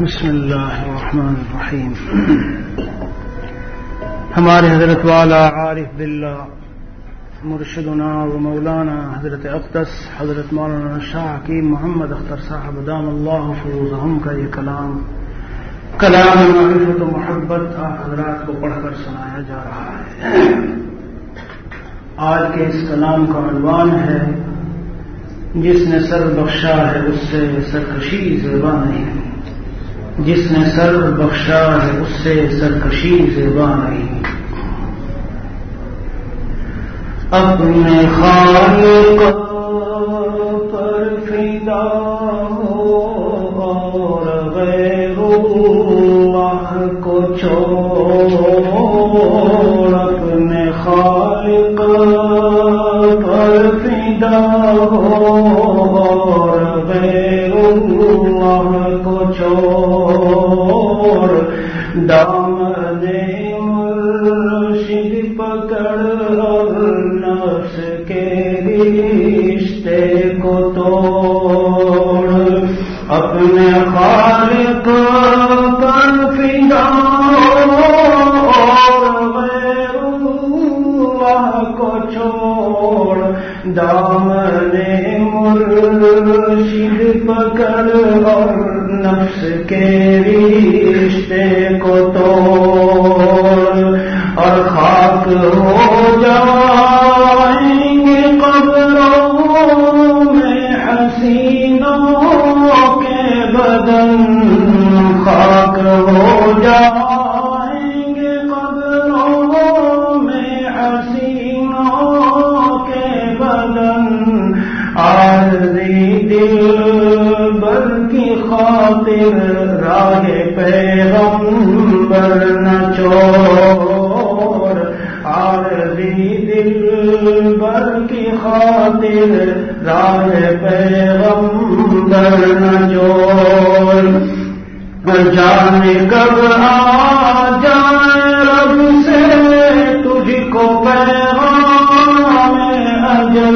بسم اللہ الرحمن الرحیم. ہمارے حضرت والا عارف باللہ مرشدنا و مولانا حضرت اقدس حضرت مولانا شاہ حکیم محمد اختر صاحب دام اللہ فروزہم کا یہ کلام معرفت و محبت آپ حضرات کو پڑھ کر سنایا جا رہا ہے. آج کے اس کلام کا عنوان ہے جس نے سر بخشا ہے اس سے سرکشی زیبا نہیں. جس نے سر بخشا ہے اس سے سرکشی زیبا نہیں. اپنے خالق پر فدا ہو اور غیر اللہ کو چھوڑ. اپنے خالق پر فدا ہو اور غیر اللہ کو چھوڑ. دامن مرشد پکڑ اور نفس کے رشتے کو توڑ. اپنے خالق پر فدا اور غیر اللہ کو چھوڑ. دامن مرشد پکڑ اور نفس کے رشتے کو توڑ. اور خاک ہو جائیں گے قبروں میں حسینوں کے بدن. خاک ہو جائیں گے قبروں میں حسینوں کے بدن. عارضی دل بر کی خاطر راہ پیغمبر نہ چھوڑ. عارضی دل بر کی خاطر راہ پیغمبر نہ چھوڑ. جانے کب آ جائے رب سے تجھ کو پیغام اجل.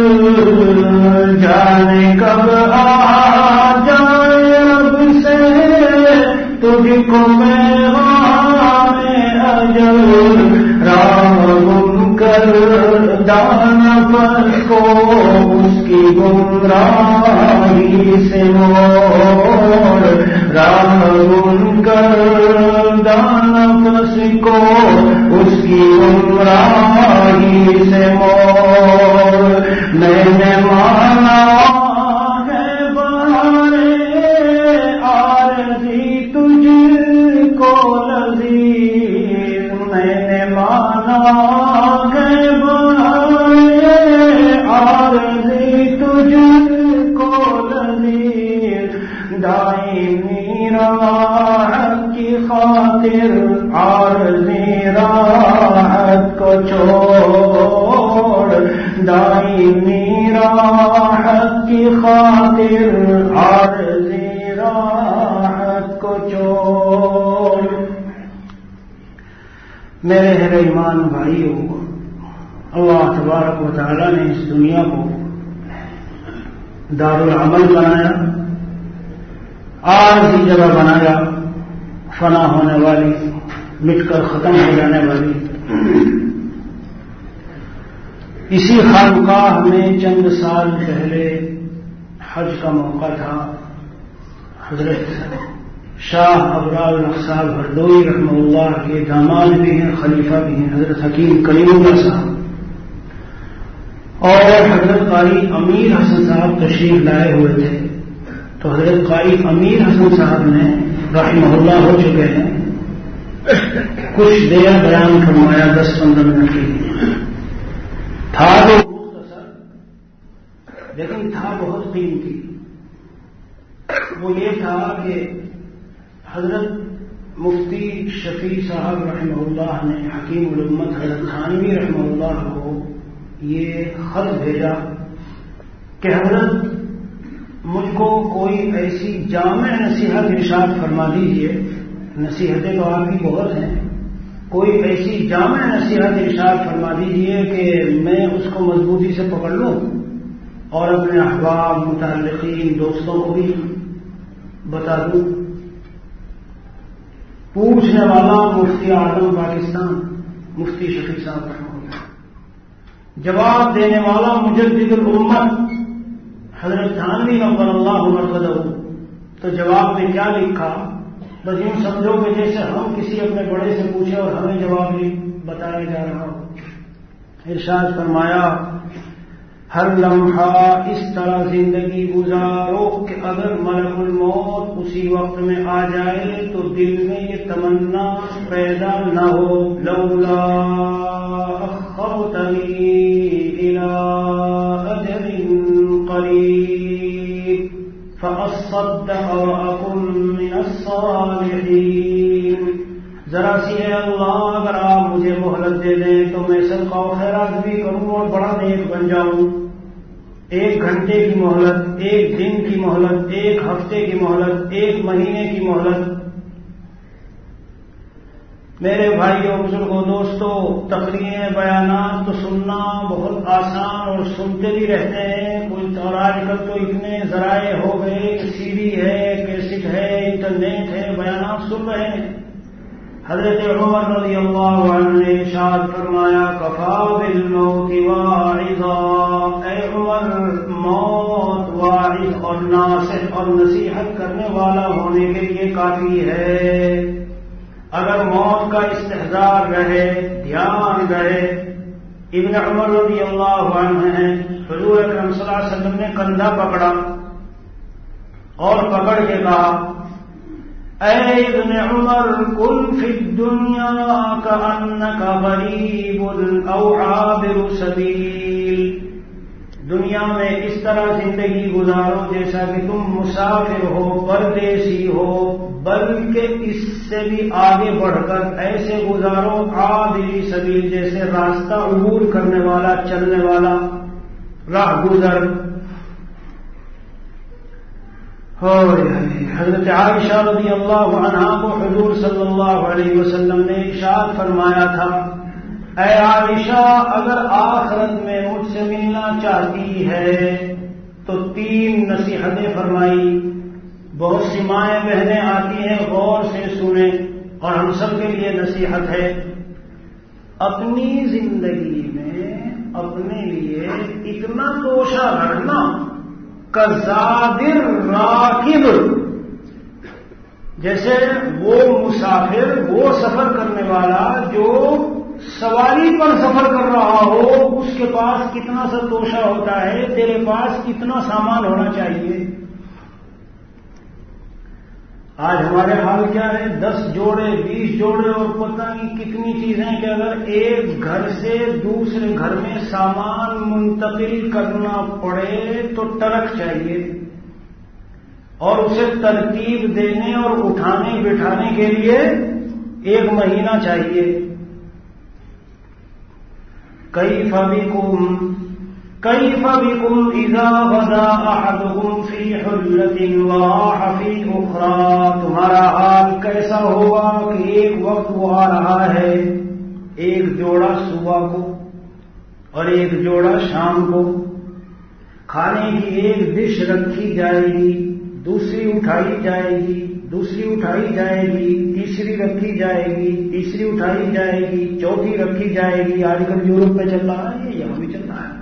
جانے کب آ جائے رب سے تجھ کو پیغام اجل. راہ گم کر دانا پر کو اس کی گمراہی سے موڑ. راہ گم کر دانا پس کو اس کی گمراہی سے موڑ. میں نے مانا ہے بہارے عارضی تجھ کو لذیذ. میں نے مانا ہے بہارے عارضی تجھ کو لذیذ. دائمی راحت کی خاطر عارضی راحت کو چھوڑ. دائمی راحت کی خاطر عارضی راحت کو چھوڑ. میرے اہل ایمان بھائیوں، اللہ تبارک و تعالی نے اس دنیا کو دار العمل بنایا، عارضی جگہ بنایا، فنا ہونے والی، مٹ کر ختم ہو جانے والی. اسی خانقاہ میں چند سال پہلے حج کا موقع تھا. حضرت شاہ ابرار صاحب ہردوئی رحمہ اللہ کے داماد بھی ہیں، خلیفہ بھی ہیں، حضرت حکیم کلیم اللہ صاحب اور حضرت قاری امیر حسن صاحب تشریف لائے ہوئے تھے. تو حضرت قاری امیر حسن صاحب نے رحمہ اللہ ہو چکے ہیں، کچھ دیر بیان فرمایا 10-15 منٹ کے لیے. تھا تو مختصر لیکن تھا بہت قیمتی. وہ یہ تھا کہ حضرت مفتی شفیع صاحب رحمہ اللہ نے حکیم الامت حضرت تھانوی رحمہ اللہ کو یہ خط بھیجا کہ حضرت مجھ کو کوئی ایسی جامع نصیحت ارشاد فرما دیجیے. نصیحتیں تو آپ کی بہت ہیں، کوئی ایسی جامع نصیحت ارشاد فرما دیجیے کہ میں اس کو مضبوطی سے پکڑ لوں اور اپنے احباب متعلقین دوستوں کو بھی بتا دوں. پوچھنے والا مفتی اعظم پاکستان مفتی شفیع صاحب رحمہ اللہ، جواب دینے والا مجدد الامت حضرت تھانوی نور اللہ مرقدہ۔ تو جواب میں کیا لکھا؟ بس یوں سمجھو کہ جیسے ہم کسی اپنے بڑے سے پوچھے اور ہمیں جواب بتایا جا رہا ہو۔ ارشاد فرمایا ہر لمحہ اس طرح زندگی گزارو کہ اگر ملک الموت اسی وقت میں آ جائے تو دل میں یہ تمنا پیدا نہ ہو لولا اخرتنی الی اجل قریب فاصدق واکن من الصالحین۔ ذرا سی ہے اللہ اگر آپ مجھے مہلت دے دیں تو میں صدقہ و خیرات بھی کروں اور بڑا نیک بن جاؤں۔ 1 گھنٹے کی مہلت، 1 دن کی مہلت، 1 ہفتے کی مہلت، 1 مہینے کی مہلت۔ میرے بھائیوں بزرگوں دوستوں، تقریریں بیانات تو سننا بہت آسان اور سنتے بھی رہتے ہیں اور آج کل تو اتنے ذرائع ہو گئے، سی ڈی ہے، کیسٹ ہے، انٹرنیٹ ہے، بیانات سن رہے ہیں۔ حضرت عمر رضی اللہ عنہ نے ارشاد فرمایا کفا بالموت واعظا، اے عمر موت واعظ اور ناصح اور نصیحت کرنے والا ہونے کے لیے کافی ہے۔ اگر موت کا استحضار رہے، دھیان رہے۔ ابن عمر رضی اللہ عنہ ہیں، حضور اکرم صلی اللہ علیہ وسلم نے کندھا پکڑا اور پکڑ کے کہا اے ابن عمر کن فی الدنیا کأنک غریب او عابر سبیل، دنیا میں اس طرح زندگی گزارو جیسا کہ تم مسافر ہو، پردیسی ہو، بلکہ اس سے بھی آگے بڑھ کر ایسے گزارو عابری سبیل، جیسے راستہ عبور کرنے والا، چلنے والا، راہ گزر۔ حضرت عائشہ رضی اللہ عنہا کو حضور صلی اللہ علیہ وسلم نے ارشاد فرمایا تھا اے عائشہ اگر آخرت میں مجھ سے ملنا چاہتی ہے تو 3 نصیحتیں فرمائی۔ بہت سی مائیں بہنیں آتی ہیں، غور سے سنیں اور ہم سب کے لیے نصیحت ہے۔ اپنی زندگی میں اپنے لیے اتنا توشہ رکھنا کزادر راکب، جیسے وہ مسافر، وہ سفر کرنے والا جو سواری پر سفر کر رہا ہو، اس کے پاس کتنا سا توشہ ہوتا ہے، تیرے پاس کتنا سامان ہونا چاہیے۔ آج ہمارے حال کیا ہے؟ 10 جوڑے 20 جوڑے اور پتہ نہیں کتنی چیزیں کہ اگر ایک گھر سے دوسرے گھر میں سامان منتقل کرنا پڑے تو ٹرک چاہیے اور اسے ترتیب دینے اور اٹھانے بٹھانے کے لیے 1 مہینہ چاہیے۔ کیف بکم اذا غدا احدکم فی حلۃ وراح فی اخری، تمہارا حال کیسا ہوگا کہ ایک وقت وہ آ رہا ہے، ایک جوڑا صبح کو اور ایک جوڑا شام کو، کھانے کی ایک ڈش رکھی جائے گی، دوسری اٹھائی جائے گی، دوسری اٹھائی جائے گی، تیسری رکھی جائے گی، تیسری اٹھائی جائے گی، چوتھی رکھی جائے گی۔ آج کل یورپ میں چل رہا ہے، یہاں بھی چل رہا ہے۔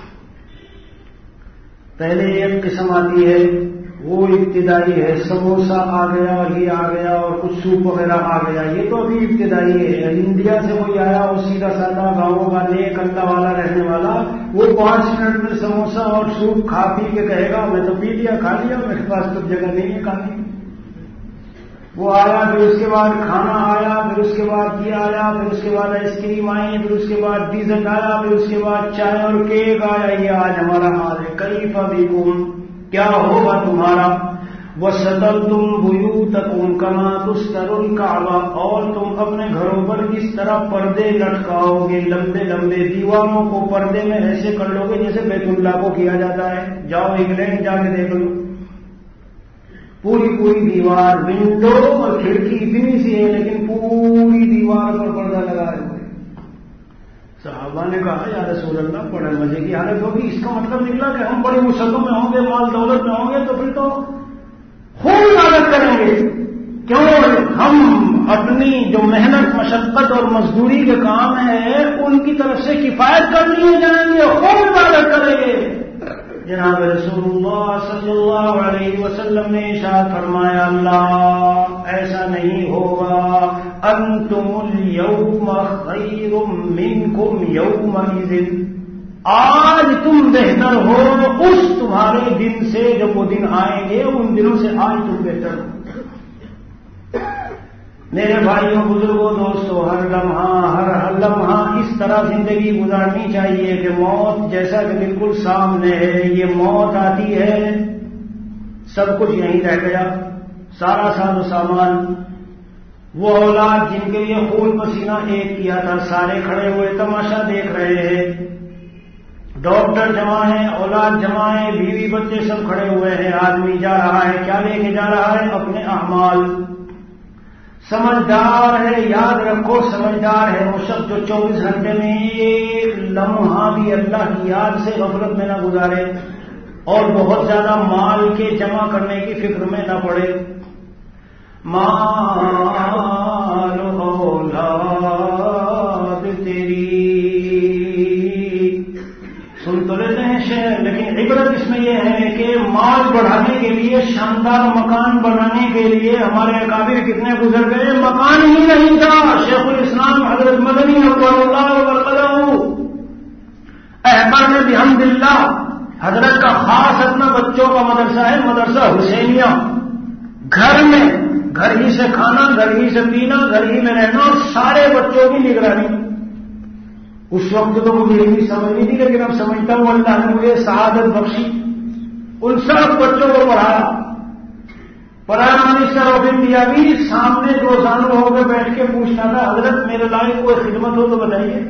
پہلے ایک قسم آتی ہے، وہ ابتدائی ہے، سموسہ آ گیا، یہ آ گیا اور کچھ سوپ وغیرہ آ گیا، یہ تو ابھی ابتدائی ہے۔ انڈیا سے کوئی آیا، وہ سیدھا سادہ گاؤں کا نیک اللہ والا رہنے والا، وہ 5 منٹ میں سموسہ اور سوپ کھا پی کے کہے گا میں تو پی لیا، کھا لیا، میرے پاس تو جگہ نہیں ہے کھانے کی۔ وہ آیا، پھر اس کے بعد کھانا آیا، پھر اس کے بعد یہ آیا، پھر اس کے بعد آئس کریم آئی، پھر اس کے بعد ڈیزرٹ آیا، پھر اس کے بعد چائے اور کیک آیا۔ یہ آج ہمارا حال ہے۔ کیف بکم، کیا ہوگا تمہارا؟ وَسَتَرْتُمْ بُيُوتَكُمْ كَمَا تُسْتَرُ الْكَعْبَةَ، اور تم اپنے گھروں پر اس طرح پردے لٹکاؤ گے، لمبے لمبے دیواروں کو پردے میں ایسے کر لو گے جیسے بیت اللہ کو کیا جاتا ہے۔ جاؤ انگلینڈ جا کے دیکھ لو، پوری دیوار، ونڈو اور کھڑکی اتنی سی ہے لیکن پوری دیوار پر پردہ لگا رہے ہوئے۔ صحابہ نے کہا یا رسول اللہ بڑے مزے کی حالت ہوگی، اس کا مطلب نکلا کہ ہم بڑے مسلم میں ہوں گے، مال دولت میں ہوں گے تو پھر تو خوب عبادت کریں گے، کیوں؟ ہم اپنی جو محنت مشقت اور مزدوری کے کام ہے ان کی طرف سے کفایت کر لیے جائیں گے، خوب عبادت کریں گے۔ جناب رسول اللہ صلی اللہ علیہ وسلم نے ارشاد فرمایا اللہ ایسا نہیں ہوگا، انتم اليوم خیر منکم یومئذ، آج تم بہتر ہو اس تمہارے دن سے جب وہ دن آئیں گے، ان دنوں سے آج تم بہتر ہو۔ میرے بھائیوں بزرگوں دوستوں، ہر لمحہ اس طرح زندگی گزارنی چاہیے کہ موت جیسا کہ بالکل سامنے ہے، یہ موت آتی ہے سب کچھ یہیں رہ گیا، سارا ساز و سامان، وہ اولاد جن کے لیے خون پسینہ ایک کیا تھا سارے کھڑے ہوئے تماشا دیکھ رہے ہیں، ڈاکٹر جمع ہیں، اولاد جمع ہے، بیوی بچے سب کھڑے ہوئے ہیں، آدمی جا رہا ہے، کیا لے کے جا رہا ہے؟ اپنے اعمال۔ سمجھدار ہے، یاد رکھو سمجھدار ہے وہ شخص جو 24 گھنٹے میں ایک لمحہ بھی اللہ کی یاد سے غفلت میں نہ گزارے اور بہت زیادہ مال کے جمع کرنے کی فکر میں نہ پڑے۔ مال اولاد تیری، سن تو لیتے ہیں شعر، لیکن عبرت اس میں یہ ہے کہ مال بڑھانے کے لیے، شاندار مکان بنانے کے لیے ہمارے اکابر کتنے گزر گئے، مکان ہی نہیں تھا۔ شیخ الاسلام حضرت مدنی رضوان اللہ وبرکاتہ احباب نے بحمد اللہ حضرت کا خاص اپنا بچوں کا مدرسہ ہے، مدرسہ حسینیہ، گھر میں، گھر ہی سے کھانا، گھر ہی سے پینا، گھر ہی میں رہنا اور سارے بچوں کی نگرانی۔ اس وقت تو مجھے یہ بھی سمجھ نہیں تھی، لیکن اب سمجھتا ہوں اللہ نے مجھے سعادت بخشی، ان سب بچوں کو پڑھایا۔ پرائم منسٹر آف انڈیا بھی سامنے روزانہ ہو کے بیٹھ کے پوچھتا تھا حضرت میرے لائق کوئی خدمت ہو تو بتائیے۔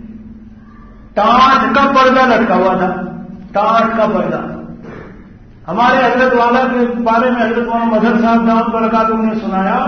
ٹانٹ کا پردہ لٹکا ہوا تھا، ٹانٹ کا پردہ۔ ہمارے حضرت والا کے بارے میں حضرت مولانا مظہر صاحب دامت برکاتہ نے سنایا،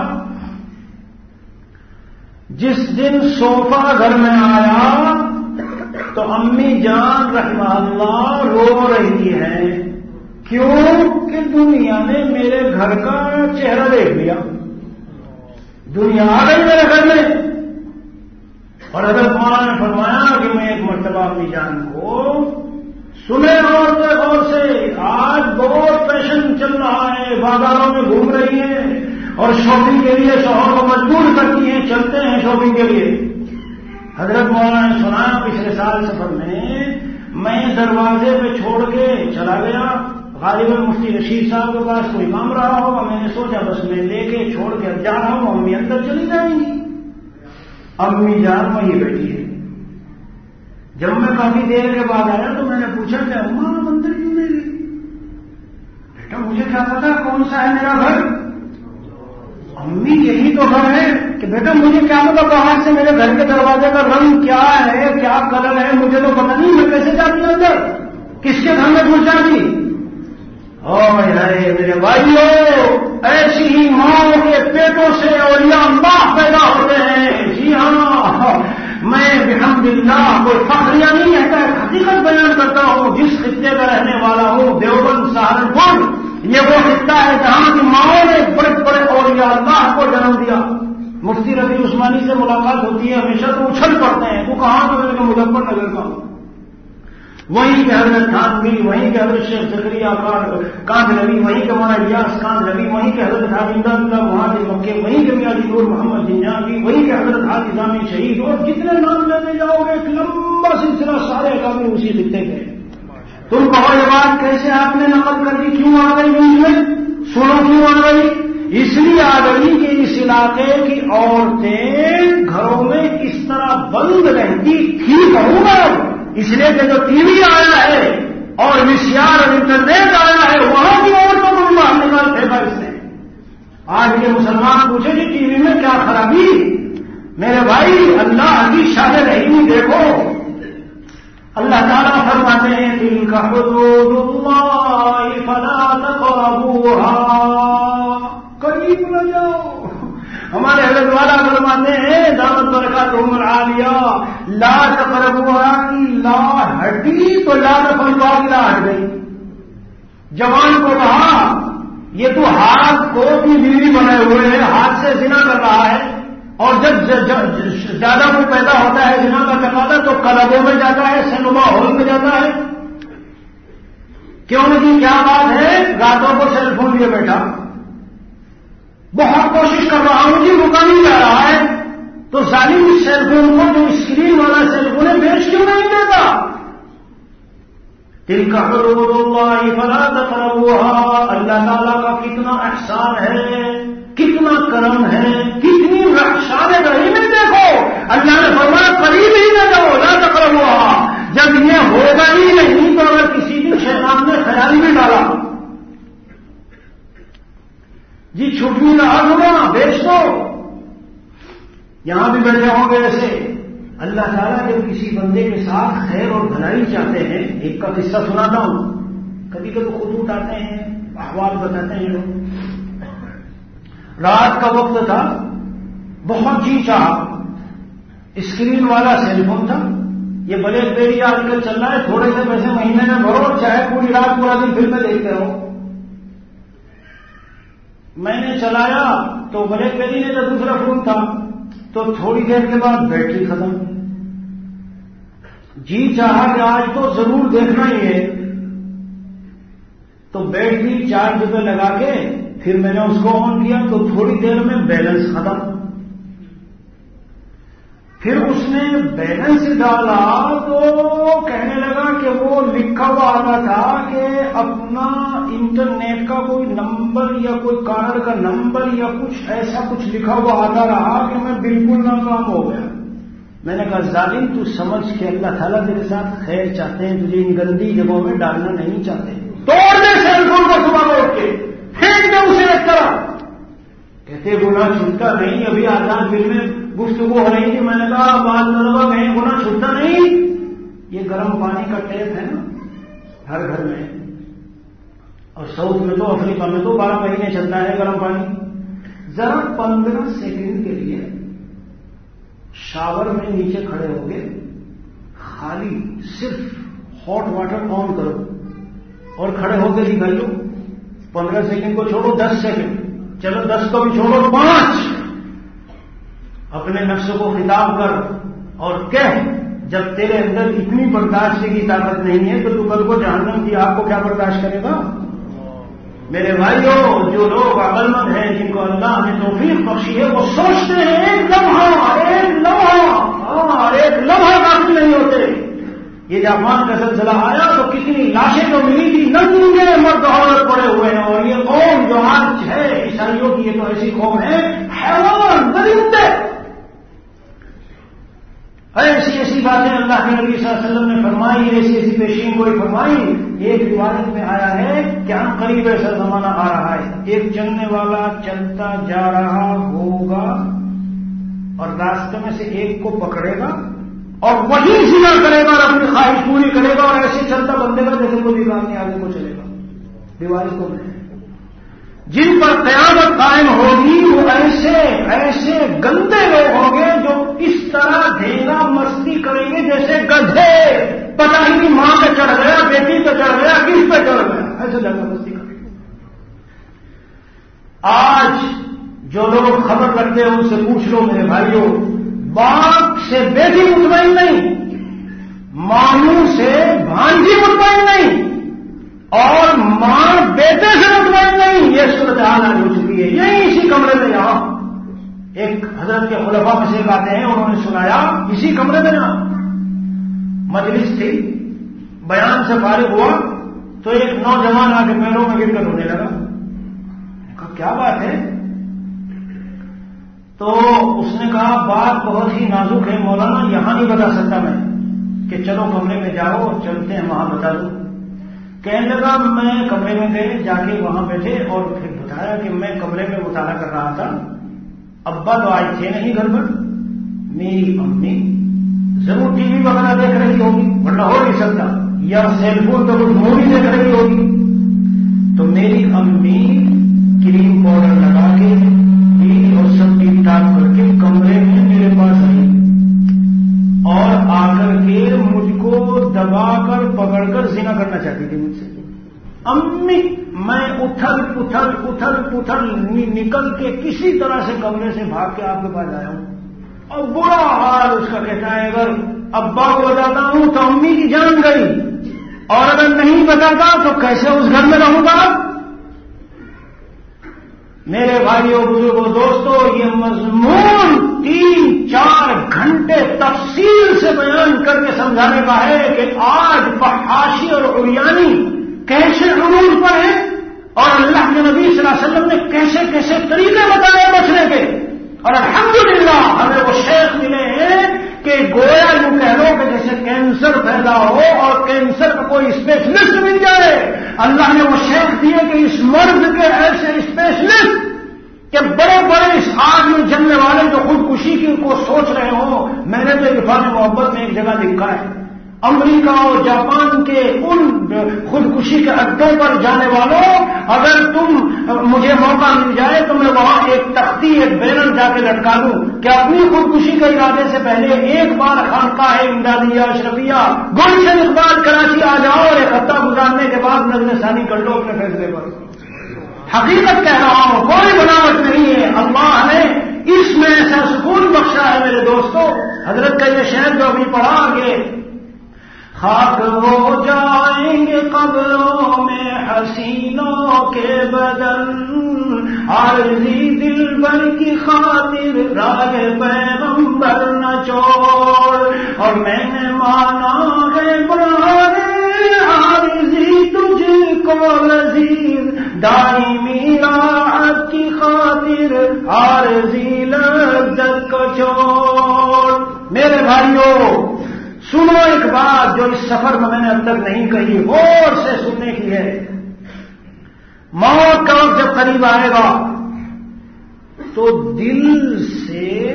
جس دن صوفہ گھر میں آیا تو امی جان رحمہ اللہ رو رہی ہے، کیوں کہ دنیا نے میرے گھر کا چہرہ دیکھ لیا، دنیا آ گئی میرے گھر میں۔ اور حضرت مولانا نے فرمایا کہ میں ایک مرتبہ امی جان کو سنے غور سے، آج بہت فیشن چل رہا ہے، بازاروں میں گھوم رہی ہیں اور شاپنگ کے لیے شوہر کو مجبور کرتی ہیں، چلتے ہیں شاپنگ کے لیے۔ حضرت مولانا نے سنا پچھلے سال سفر میں دروازے پہ چھوڑ کے چلا گیا، غالباً مفتی رشید صاحب کے پاس کوئی کام رہا ہوگا، میں نے سوچا بس میں لے کے چھوڑ کے اب جا رہا ہوں، امی اندر چلی جائیں گی۔ امی جان وہیں بیٹھی ہے۔ جب میں کافی دیر کے بعد آیا تو میں نے پوچھا کہ اماں اندر کیوں نہیں گئی؟ بیٹا مجھے کیا پتا کون سا ہے میرا گھر؟ امی یہی تو گھر ہے کہ بیٹا مجھے کیا پتا باہر سے میرے گھر کے دروازے کا رنگ کیا ہے، کیا کلر ہے، مجھے تو پتا نہیں، میں کیسے جاتی ہوں اندر، کس کے گھر میں گھس جاتی؟ میرے بھائیوں، ایسی ہی ماں کے پیٹوں سے اولیاء اللہ پیدا ہوتے ہیں۔ جی ہاں، میں بحمد اللہ کوئی فخریہ نہیں ہے، حقیقت بیان کرتا ہوں، جس خطے کا رہنے والا ہوں، دیوبند سہارنپور، یہ وہ خطہ ہے جہاں کی ماں نے بڑے بڑے اولیاء اللہ کو جنم دیا۔ مفتی رفیع عثمانی سے ملاقات ہوتی ہے ہمیشہ تو اچھل پڑتے ہیں، وہ کہاں تو مظفر نگر کا ہوں، وہیں کے حضرت تھانوی، وہیں کے حضرت شیخ زکریا کاندھلوی، وہیں کے مولانا الیاس کاندھلوی، وہیں کے حضرت حاجی امداد اللہ مہاجر مکے، وہیں کے میاں نور محمد جنجاوی، وہیں کے حضرت حاجی جامی شہید، اور جتنے نام لیتے جاؤ گے ایک لمبا سلسلہ، سارے کام اسی خطے کے۔ تم کہو یہ بات کیسے آپ نے نقل کر دی، کیوں آ گئی نیوز میں؟ سنو کیوں آ گئی؟ اس لیے آ گئی کہ اس علاقے کی عورتیں گھروں میں اس طرح بند رہتی تھی، کہوں گا اس لیے کہ جو ٹی وی آیا ہے اور ویسیآر اور انٹرنیٹ آیا ہے وہاں کی عورتوں کو بھی باہر نکال پھینکا اس نے۔ آج کے مسلمان پوچھے کہ ٹی وی میں کیا خرابی؟ میرے بھائی اللہ کی شان رحیمی دیکھو، اللہ تعالیٰ فرماتے ہیں تلک حدود اللہ فلا تقربوها، قریب نہ جاؤ۔ ہمارے حضرت والا فرماتے ہیں دامت برکاتہم العالیہ، لا تقربوها کی لا ہٹی تو لا تفعلوها کی لا ہٹ گئی۔ جوان کو کہا یہ تو ہاتھ کو بھی بیوی بنے ہوئے ہے، ہاتھ سے زنا کر رہا ہے، اور جب زیادہ کوئی پیدا ہوتا ہے زنا کا تقاضا تو کلبوں میں جاتا ہے، سینما ہال میں جاتا ہے. کیوں نہیں؟ کیا بات ہے؟ راتوں کو سیل فون لیے بیٹھا، بہت کوشش کر رہا ہوں جی، رکا نہیں جا رہا ہے. تو ظالم اس سیل فون کو جو اسکرین والا سیل فون ہے بیچ کیوں نہیں دیتا؟ تلک حدود اللہ فلا تقربوها. اللہ تعالیٰ کا کتنا احسان ہے، کتنا کرم ہے، کتنی شان رحیمی دیکھو. اللہ نے فرمایا قریب ہی نہ جاؤ، لا تقربوها. جب یہ ہوگا ہی نہیں تو اگر کسی دن شیطان نے خیال بھی ڈالا جی چھٹی نہ ہونا بیچ دو، یہاں بھی بیٹھے ہوں گے ایسے. اللہ تعالیٰ جب کسی بندے کے ساتھ خیر اور بھلائی چاہتے ہیں، ایک کا قصہ سناتا ہوں، کبھی کبھی خطوط آتے ہیں، احوال بتاتے ہیں لوگ. رات کا وقت تھا، بہت جی چاہا، اسکرین والا سیل فون تھا. یہ بلیک بیری آج کل چل رہا ہے، تھوڑے سے پیسے مہینے میں بھرو، چاہے پوری رات پورا دن فلمیں دیکھتے رہو. میں نے چلایا تو بلیک بیری نے جو دوسرا فون تھا، تو تھوڑی دیر کے بعد بیٹری ختم. جی چاہا کہ آج تو ضرور دیکھنا ہی ہے، تو بیٹری چارج پہ لگا کے پھر میں نے اس کو آن کیا تو تھوڑی دیر میں بیلنس ختم. پھر اس نے بیلنس ڈالا تو کہنے لگا کہ وہ لکھا ہوا آتا تھا کہ اپنا انٹرنیٹ کا کوئی نمبر یا کوئی کارڈ کا نمبر یا کچھ ایسا کچھ لکھا ہوا آتا رہا کہ میں بالکل ناکام ہو گیا. میں نے کہا ظالم تو سمجھ کہ اللہ تعالیٰ تیرے ساتھ خیر چاہتے ہیں، تجھے ان گندی جگہوں میں ڈالنا نہیں چاہتے. توڑ دے سیل فون کو صبح کو اٹھ کے، پھینک دے اسے ایک طرح. کہتے گناہ چھوٹتا نہیں، ابھی آزاد دل میں گفتگو ہو رہی تھی، میں نے کہا بعض مرتبہ کہیں گناہ چھوٹتا نہیں. یہ گرم پانی کا ٹیپ ہے نا ہر گھر میں، اور ساؤتھ میں تو افریقہ میں تو 12 مہینے چلتا ہے گرم پانی. ذرا 15 سیکنڈ کے لیے شاور میں نیچے کھڑے ہو گے، خالی صرف ہاٹ واٹر آن کرو اور کھڑے ہو کے دکھائیو. 15 سیکنڈ کو چھوڑو، 10 سیکنڈ، چلو 10 کو بھی چھوڑو، 5. اپنے نفس کو خطاب کر اور کہہ، جب تیرے اندر اتنی برداشت کی طاقت نہیں ہے تو کل کو جہنم کی آگ کو کیا برداشت کرے گا؟ میرے بھائیوں، جو لوگ عقل مند ہیں، جن کو اللہ نے توفیق بخشی ہے، وہ سوچتے ہیں ایک لمحہ کافی نہیں ہوتے. یہ جاپان کا زلزلہ آیا تو کتنی لاشیں تو ملی تھی، ننگے مرد عورت پڑے ہوئے ہیں. اور یہ قوم جو آج ہے عیسائیوں کی، یہ تو ایسی قوم ہے، حیوان درندے. ایسی ایسی باتیں اللہ کے نبی صلی اللہ علیہ وسلم نے فرمائی، ایسی ایسی پیشین گوئی فرمائی. ایک روایت میں آیا ہے کہ ہم قریب ایسا زمانہ آ رہا ہے، ایک چلنے والا چلتا جا رہا ہوگا اور راستے میں سے ایک کو پکڑے گا اور وہی زنا کرے گا اور اپنی خواہش پوری کرے گا، اور ایسے چلتا بندے گا جیسے کوئی کام نہیں آگے کو چلے گا. روایت کو میں جن پر قیامت قائم ہوگی وہ ایسے گندے لوگ ہوں گے جو اس طرح ڈھیلا مستی کریں گے جیسے گدھے. پتہ ہی نہیں ماں پہ چڑھ گیا، بیٹی پہ چڑھ گیا، کس پہ چڑھ گیا، ایسے ڈھیلا مستی کریں گے. آج جو لوگ خبر رکھتے ہیں ان سے پوچھ لو میرے بھائیوں، باپ سے بیٹی مطمئن نہیں، ماموں سے بھانجی مطمئن نہیں، اور ماں بیٹے سے مطمئن نہیں. یہ صورتحال آج ہو چکی ہے. یہی اسی کمرے میں یہاں ایک حضرت کے خلفاء میں سے ایک آتے ہیں، انہوں نے سنایا اسی کمرے میں یہاں مجلس تھی، بیان سے فارغ ہوا تو ایک نوجوان آ کے پیروں میں گر کر رونے لگا. کہا کیا بات ہے؟ تو اس نے کہا بات بہت ہی نازک ہے مولانا، یہاں نہیں بتا سکتا میں، کہ چلو کمرے میں جاؤ، چلتے ہیں وہاں بتا دوں. کہنے لگا میں کمرے میں گئے، جا کے وہاں بیٹھے اور پھر بتایا کہ میں کمرے میں مطالعہ کر رہا تھا. ابا تو آج تھے نہیں گھر پر، میری امی ضرور ٹی وی وغیرہ دیکھ رہی ہوگی، ورنہ ہو نہیں سکتا، یا سیل فون تو کچھ مووی دیکھ رہی ہوگی. تو میری امی کریم پاؤڈر لگا کے اور سب ٹیپ ٹاپ کر کے کمرے میں میرے پاس آئی اور آ کر کے مجھ کو دبا کر پکڑ کر زنا کرنا چاہتی تھی مجھ سے. امی میں اٹھا اٹھل پتھل نکل کے کسی طرح سے کمرے سے بھاگ کے آپ کے پاس آیا ہوں، اور برا حال اس کا کہتا ہے اگر ابا کو بتاتا ہوں تو امی کی جان گئی، اور اگر نہیں بتاتا تو کیسے اس گھر میں رہوں گا؟ میرے بھائیوں بزرگوں دوستوں، یہ مضمون 3-4 گھنٹے تفصیل سے بیان کر کے سمجھانے کا ہے کہ آج فحاشی اور عریانی کیسے عروج پر ہیں، اور اللہ کے نبی صلی اللہ علیہ وسلم نے کیسے کیسے طریقے بتائے بچنے کے، اور الحمدللہ ہمیں وہ شیخ ملے ہیں کہ گویا یوں کہہ لو کہ جیسے کینسر پیدا ہو اور کینسر کا کوئی اسپیشلسٹ مل جائے، اللہ نے وہ شیخ دیے کہ اس مرض کے ایسے اسپیشلسٹ کہ بڑے بڑے اس آگ میں جلنے والے جو خودکشی کی کو سوچ رہے ہوں، میں نے تو عرفان محبت میں ایک جگہ لکھا ہے، امریکہ اور جاپان کے ان خودکشی کے اڈوں پر جانے والوں، اگر تم مجھے موقع مل جائے تو میں وہاں ایک تختی ایک بینر جا کے لٹکا دوں کہ اپنی خودکشی کے ارادے سے پہلے ایک بار خانقاہ امدادیہ اشرفیہ گلشن اقبال کراچی آ جاؤ اور ایک ہفتہ گزارنے کے بعد نظر ثانی کر لو اپنے فیصلے پر۔ حقیقت کہہ رہا ہوں، کوئی بناوٹ نہیں ہے، اللہ نے اس میں ایسا سکون بخشا ہے میرے دوستوں۔ حضرت کا یہ شعر جو ابھی پڑھا آگے، خاک ہو جائیں گے قبروں میں حسینوں کے بدن، عارضی دل بر کی خاطر راہ پیغمبر نہ چھوڑ، اور میں نے مانا ہے بہارے عارضی تجھ کو لذیذ، دائمی راحت کی خاطر عارضی لذت کو چھوڑ۔ میرے بھائیوں سنو ایک بات جو اس سفر میں نے اب تک نہیں کہی، غور سے سننے کی ہے۔ موت کا وقت جب قریب آئے گا تو دل سے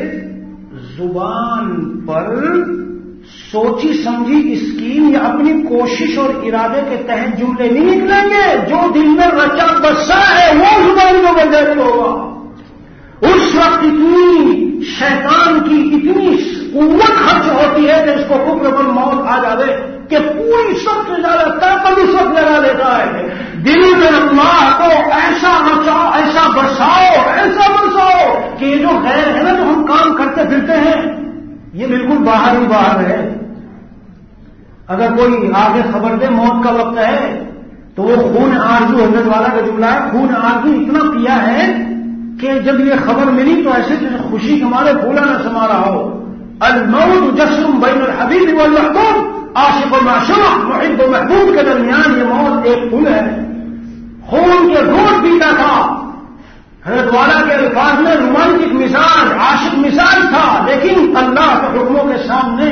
زبان پر سوچی سمجھی اسکیم یا اپنی کوشش اور ارادے کے تحت جملے نہیں نکلیں گے، جو دل میں رچا بسا ہے وہ زبان کو بجائے ہوگا۔ اس وقت اتنی شیطان کی اتنی قوت خرچ ہوتی ہے کہ اس کو کفر پر موت آ جائے کہ پوری سب سے زیادہ طاقت اس وقت لگا دیتا ہے۔ دل میں اللہ کو ایسا بچاؤ، ایسا بساؤ کہ یہ جو غیر ہے نا جو ہم کام کرتے پھرتے ہیں یہ بالکل باہر ہی باہر ہے۔ اگر کوئی آگے خبر دے موت کا وقت ہے تو وہ خون آرزو حضرت والا کا جملہ ہے، خون آرزو اتنا پیا ہے کہ جب یہ خبر ملی تو ایسے جیسے خوشی کے مارے پھولا نہ سما رہا ہو۔ الموت جسم بین الحبیب والمحبوب، عاشق و معشوق، محب و محبوب کے درمیان یہ موت ایک پل ہے۔ خون کے گھونٹ پیتا تھا، حضرت والا کے الفاظ میں رومانٹک مزاج، عاشق مزاج تھا، لیکن اللہ کے حکموں کے سامنے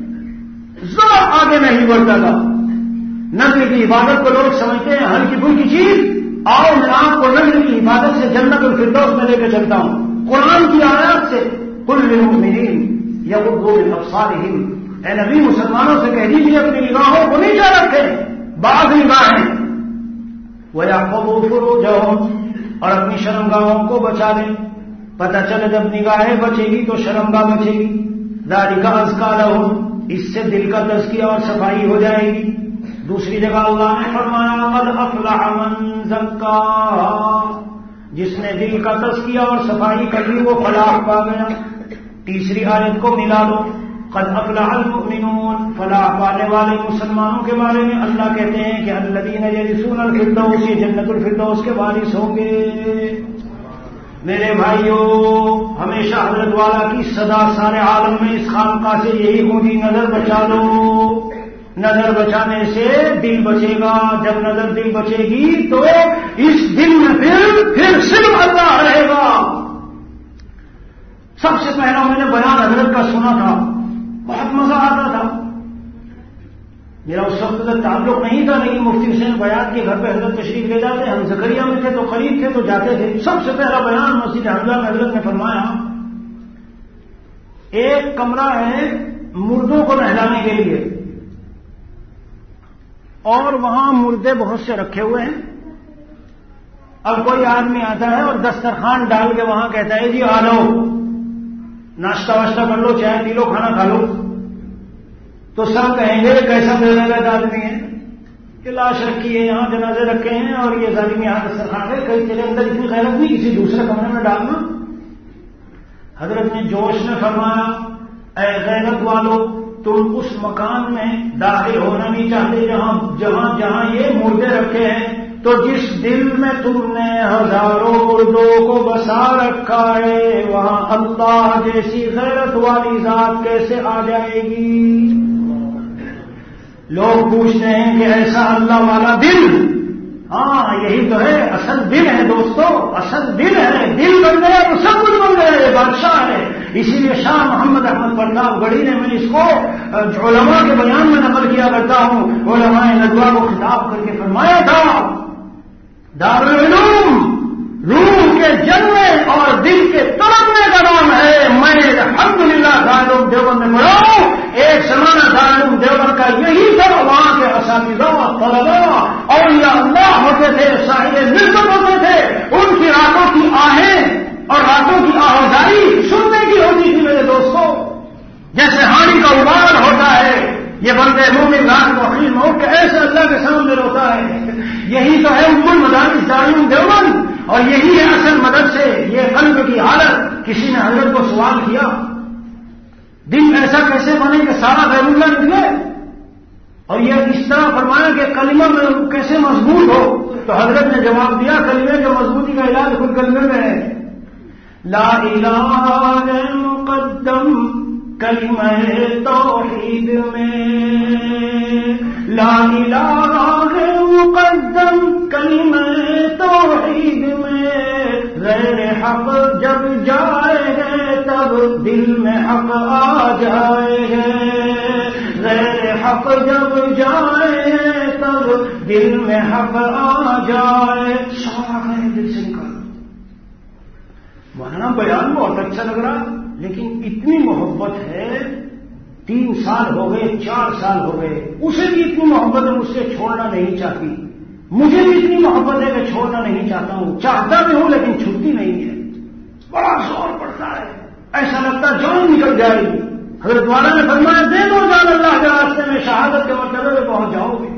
ذرا آگے نہیں بڑھتا تھا۔ نبی کی عبادت کو لوگ سمجھتے ہیں ہلکی پھلکی چیز، آؤ میں آپ کو نبی کی عبادت سے جنت الفردوس میں لے کے چلتا ہوں۔ قرآن کی آیات سے قل للمؤمنین یغضوا من ابصارہم، اے نبی مسلمانوں سے کہہ دیجیے اپنی نگاہوں کو نیچے رکھیں، بعض نگاہیں وَيَحْفَظُوا فُرُوجَهُمْ، اور اپنی شرمگاہوں کو بچا لیں۔ پتہ چلے جب نگاہیں بچے گی تو شرمگاہ بچے گی۔ ذَلِكَ أَزْكَىٰ لَهُمْ، اس سے دل کا تزکیہ اور صفائی ہو جائے گی۔ دوسری جگہ اللہ نے فرمایا قَدْ أَفْلَحَ مَن زَكَّاهَا، جس نے دل کا تزکیہ اور صفائی کر لی وہ فلاح پا گیا۔ تیسری آیت کو ملا دو، قد افلح المؤمنون، فلاح پانے والے مسلمانوں کے بارے میں اللہ کہتے ہیں کہ الذین یرثون الفردوس، جنت الفردوس کے وارث ہوں گے۔ میرے بھائیوں ہمیشہ حضرت والا کی صدا سارے عالم میں اس خانقاہ سے یہی ہوگی، نظر بچا لو۔ نظر بچانے سے دل بچے گا، جب نظر دل بچے گی تو اس دل میں پھر صرف اللہ رہے گا۔ سب سے پہلا میں نے بیان حضرت کا سنا تھا، بہت مزہ آتا تھا۔ میرا اس وقت تک تعلق نہیں تھا، لیکن مفتی حسین بیات کے گھر پہ حضرت تشریف لے جاتے، ہم زکریا میں تھے تو قریب تھے تو جاتے تھے۔ سب سے پہلا بیان مسجد حمزہ میں حضرت نے فرمایا، ایک کمرہ ہے مردوں کو نہلانے کے لیے، اور وہاں مردے بہت سے رکھے ہوئے ہیں۔ اب کوئی آدمی آتا ہے اور دسترخوان ڈال کے وہاں کہتا ہے جی آ لو، ناشتہ واشتہ کر لو، چائے پی لو، کھانا کھا لو، تو سب کہیں گے کیسا بے غیرت آدمی ہے، کہ لاش رکھی ہے یہاں جنازے رکھے ہیں اور یہ ظالم یہاں دسترخوان ہے، کہیں تیرے اندر اتنی غیرت نہیں کسی دوسرے کمرے میں ڈالنا. حضرت نے جوش میں فرمایا اے غیرت والو تم اس مکان میں داخل ہونا نہیں چاہتے جہاں یہ مردے رکھے ہیں، تو جس دل میں تم نے ہزاروں مردوں کو بسا رکھا ہے وہاں اللہ جیسی غیرت والی ذات کیسے آ جائے گی؟ لوگ پوچھتے ہیں کہ ایسا اللہ والا دل، ہاں یہی تو ہے، اصل دل ہے دوستو، اصل دل ہے. دل بن گیا تو سب کچھ بن گیا، یہ بادشاہ ہے. اسی لیے شاہ محمد احمد پرتاپ گڑھی نے، میں اس کو علماء کے بیان میں نقل کیا کرتا ہوں، علماء ندوہ کو خطاب کر کے فرمایا تھا دارالعلوم روح کے جلنے اور دل کے تڑپنے کا نام ہے. میں الحمدللہ دارالعلوم دیوبند میں پڑھا ہوں. ایک زمانہ دارالعلوم دیوبند کا یہی تھا، وہاں کے اساتذہ طلباء اولیاء اللہ ہوتے تھے، صاحب نسبت ہوتے تھے. ان کی راتوں کی آہیں اور راتوں کی آہوزاری سننے کی ہوتی تھی میرے دوستوں. جیسے ہانی کا ابال ہوتا ہے، یہ بندے مومن رات کو اخیر میں اٹھ کے ایسے اللہ کے سامنے روتا ہے. یہی تو ہے ام المدارس دارالعلوم دیوبند، اور یہی ہے اصل مدد سے یہ قلب کی حالت. کسی نے حضرت کو سوال کیا دل ایسا کیسے بنے کہ سارا غیر اللہ نکلے، اور یہ اس طرح فرمایا کہ کلمہ میں کیسے مضبوط ہو؟ تو حضرت نے جواب دیا کلمے کے مضبوطی کا علاج خود کلمے میں ہے. لا الہ مقدم کلمہ توحید میں، لا الہ مقدم کلمہ توحید میں، غیر حق جب جائے گے تب دل میں حق آ جائے گے، غیر حق جب جائے گے تب دل میں حق آ جائے. سارا غیر دل سے نکال. مولانا بیان بہت اچھا لگ رہا، لیکن اتنی محبت ہے، 3 سال ہو گئے، 4 سال ہو گئے، اسے بھی اتنی محبت ہے، مجھ سے چھوڑنا نہیں چاہتی. مجھے بھی اتنی محبت ہے کہ چھوڑنا نہیں چاہتا ہوں، چاہتا بھی ہوں لیکن چھٹتی نہیں ہے. بڑا زور پڑتا ہے، ایسا لگتا جان نکل جائے گی. حضرت والا نے فرمایا دے دو جان اللہ کے راستے میں، شہادت کے مرتبے میں پہنچ جاؤ گے.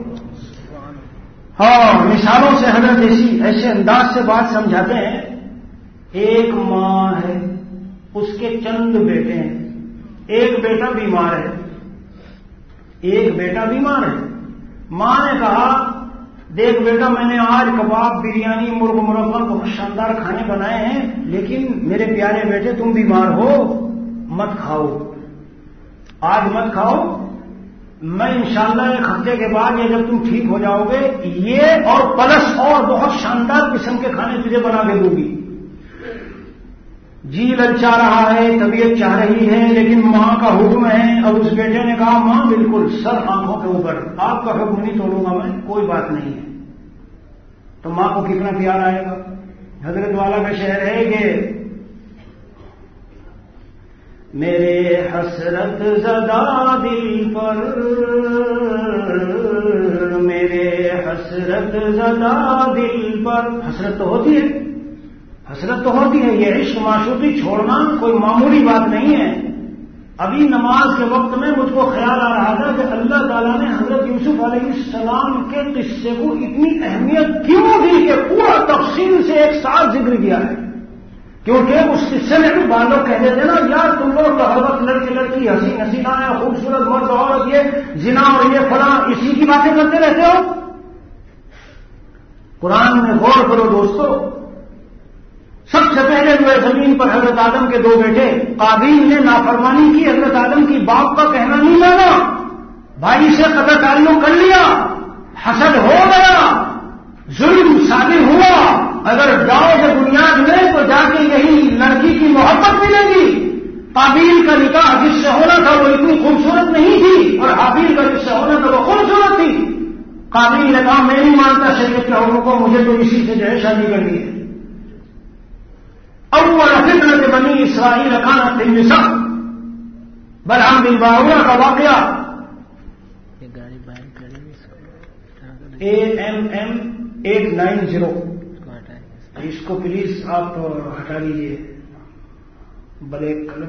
ہاں مثالوں سے حضرت ایسے انداز سے بات سمجھاتے ہیں. ایک ماں ہے، اس کے چند بیٹے ہیں. ایک بیٹا بیمار ہے، ایک بیٹا بیمار ہے. ماں نے کہا دیکھ بیٹا میں نے آج کباب بریانی مرغ مرغا بہت شاندار کھانے بنائے ہیں، لیکن میرے پیارے بیٹے تم بیمار ہو، مت کھاؤ، آج مت کھاؤ. میں انشاءاللہ 1 ہفتے کے بعد یا جب تم ٹھیک ہو جاؤ گے یہ اور پلس اور بہت شاندار قسم کے کھانے تجھے بنا کے دوں گی. جی للچا رہا ہے، طبیعت چاہ رہی ہے، لیکن ماں کا حکم ہے. اب اس بیٹے نے کہا ماں بالکل سر آنکھوں کے اوپر، آپ کا حکم نہیں توڑوں گا میں، کوئی بات نہیں ہے. تو ماں کو کتنا پیار آئے گا. حضرت والا کا شعر ہے کہ میرے حسرت زدہ دل پر، میرے حسرت زدہ دل پر. حسرت تو ہوتی ہے، حسرت تو ہوتی ہے. یہ عشق معشوقی چھوڑنا کوئی معمولی بات نہیں ہے. ابھی نماز کے وقت میں مجھ کو خیال آ رہا تھا کہ اللہ تعالیٰ نے حضرت یوسف علیہ السلام کے قصے کو اتنی اہمیت کیوں دی کہ پورا تفصیل سے ایک ساتھ ذکر کیا ہے. کیونکہ اس قصے میں بھی بعض لوگ کہتے تھے نا یار تم لوگ تو ہر وقت لڑکی لڑکی حسین حسینہ ہے، خوبصورت مرد عورت، یہ زنا اور یہ فلاں اسی کی باتیں کرتے رہتے ہو. قرآن میں غور کرو دوستو. سب سے پہلے جو زمین پر حضرت آدم کے 2 بیٹے، قابیل نے نافرمانی کی، حضرت آدم کی باپ کا کہنا نہیں مانا، بھائی سے قطع تعلق کر لیا، حسد ہو گیا، ظلم صادر ہوا. اگر جاؤ کے بنیاد میں تو جا کے یہی لڑکی کی محبت ملے گی. قابیل کا نکاح جس سے ہونا تھا وہ اتنی خوبصورت نہیں تھی، اور حابیل کا جس سے ہونا تھا وہ خوبصورت تھی. قابیل نے کہا میں نہیں مانتا شریعت کے حکم کو، مجھے تو اسی سے جو ہے شادی کرنی ہے. اول فتنة بنی اسرائیل کانت فی النساء. بلعام بن باعورہ کا واقعہ. AMM 890 اس کو پلیز آپ ہٹا لیجیے، بلیک کلر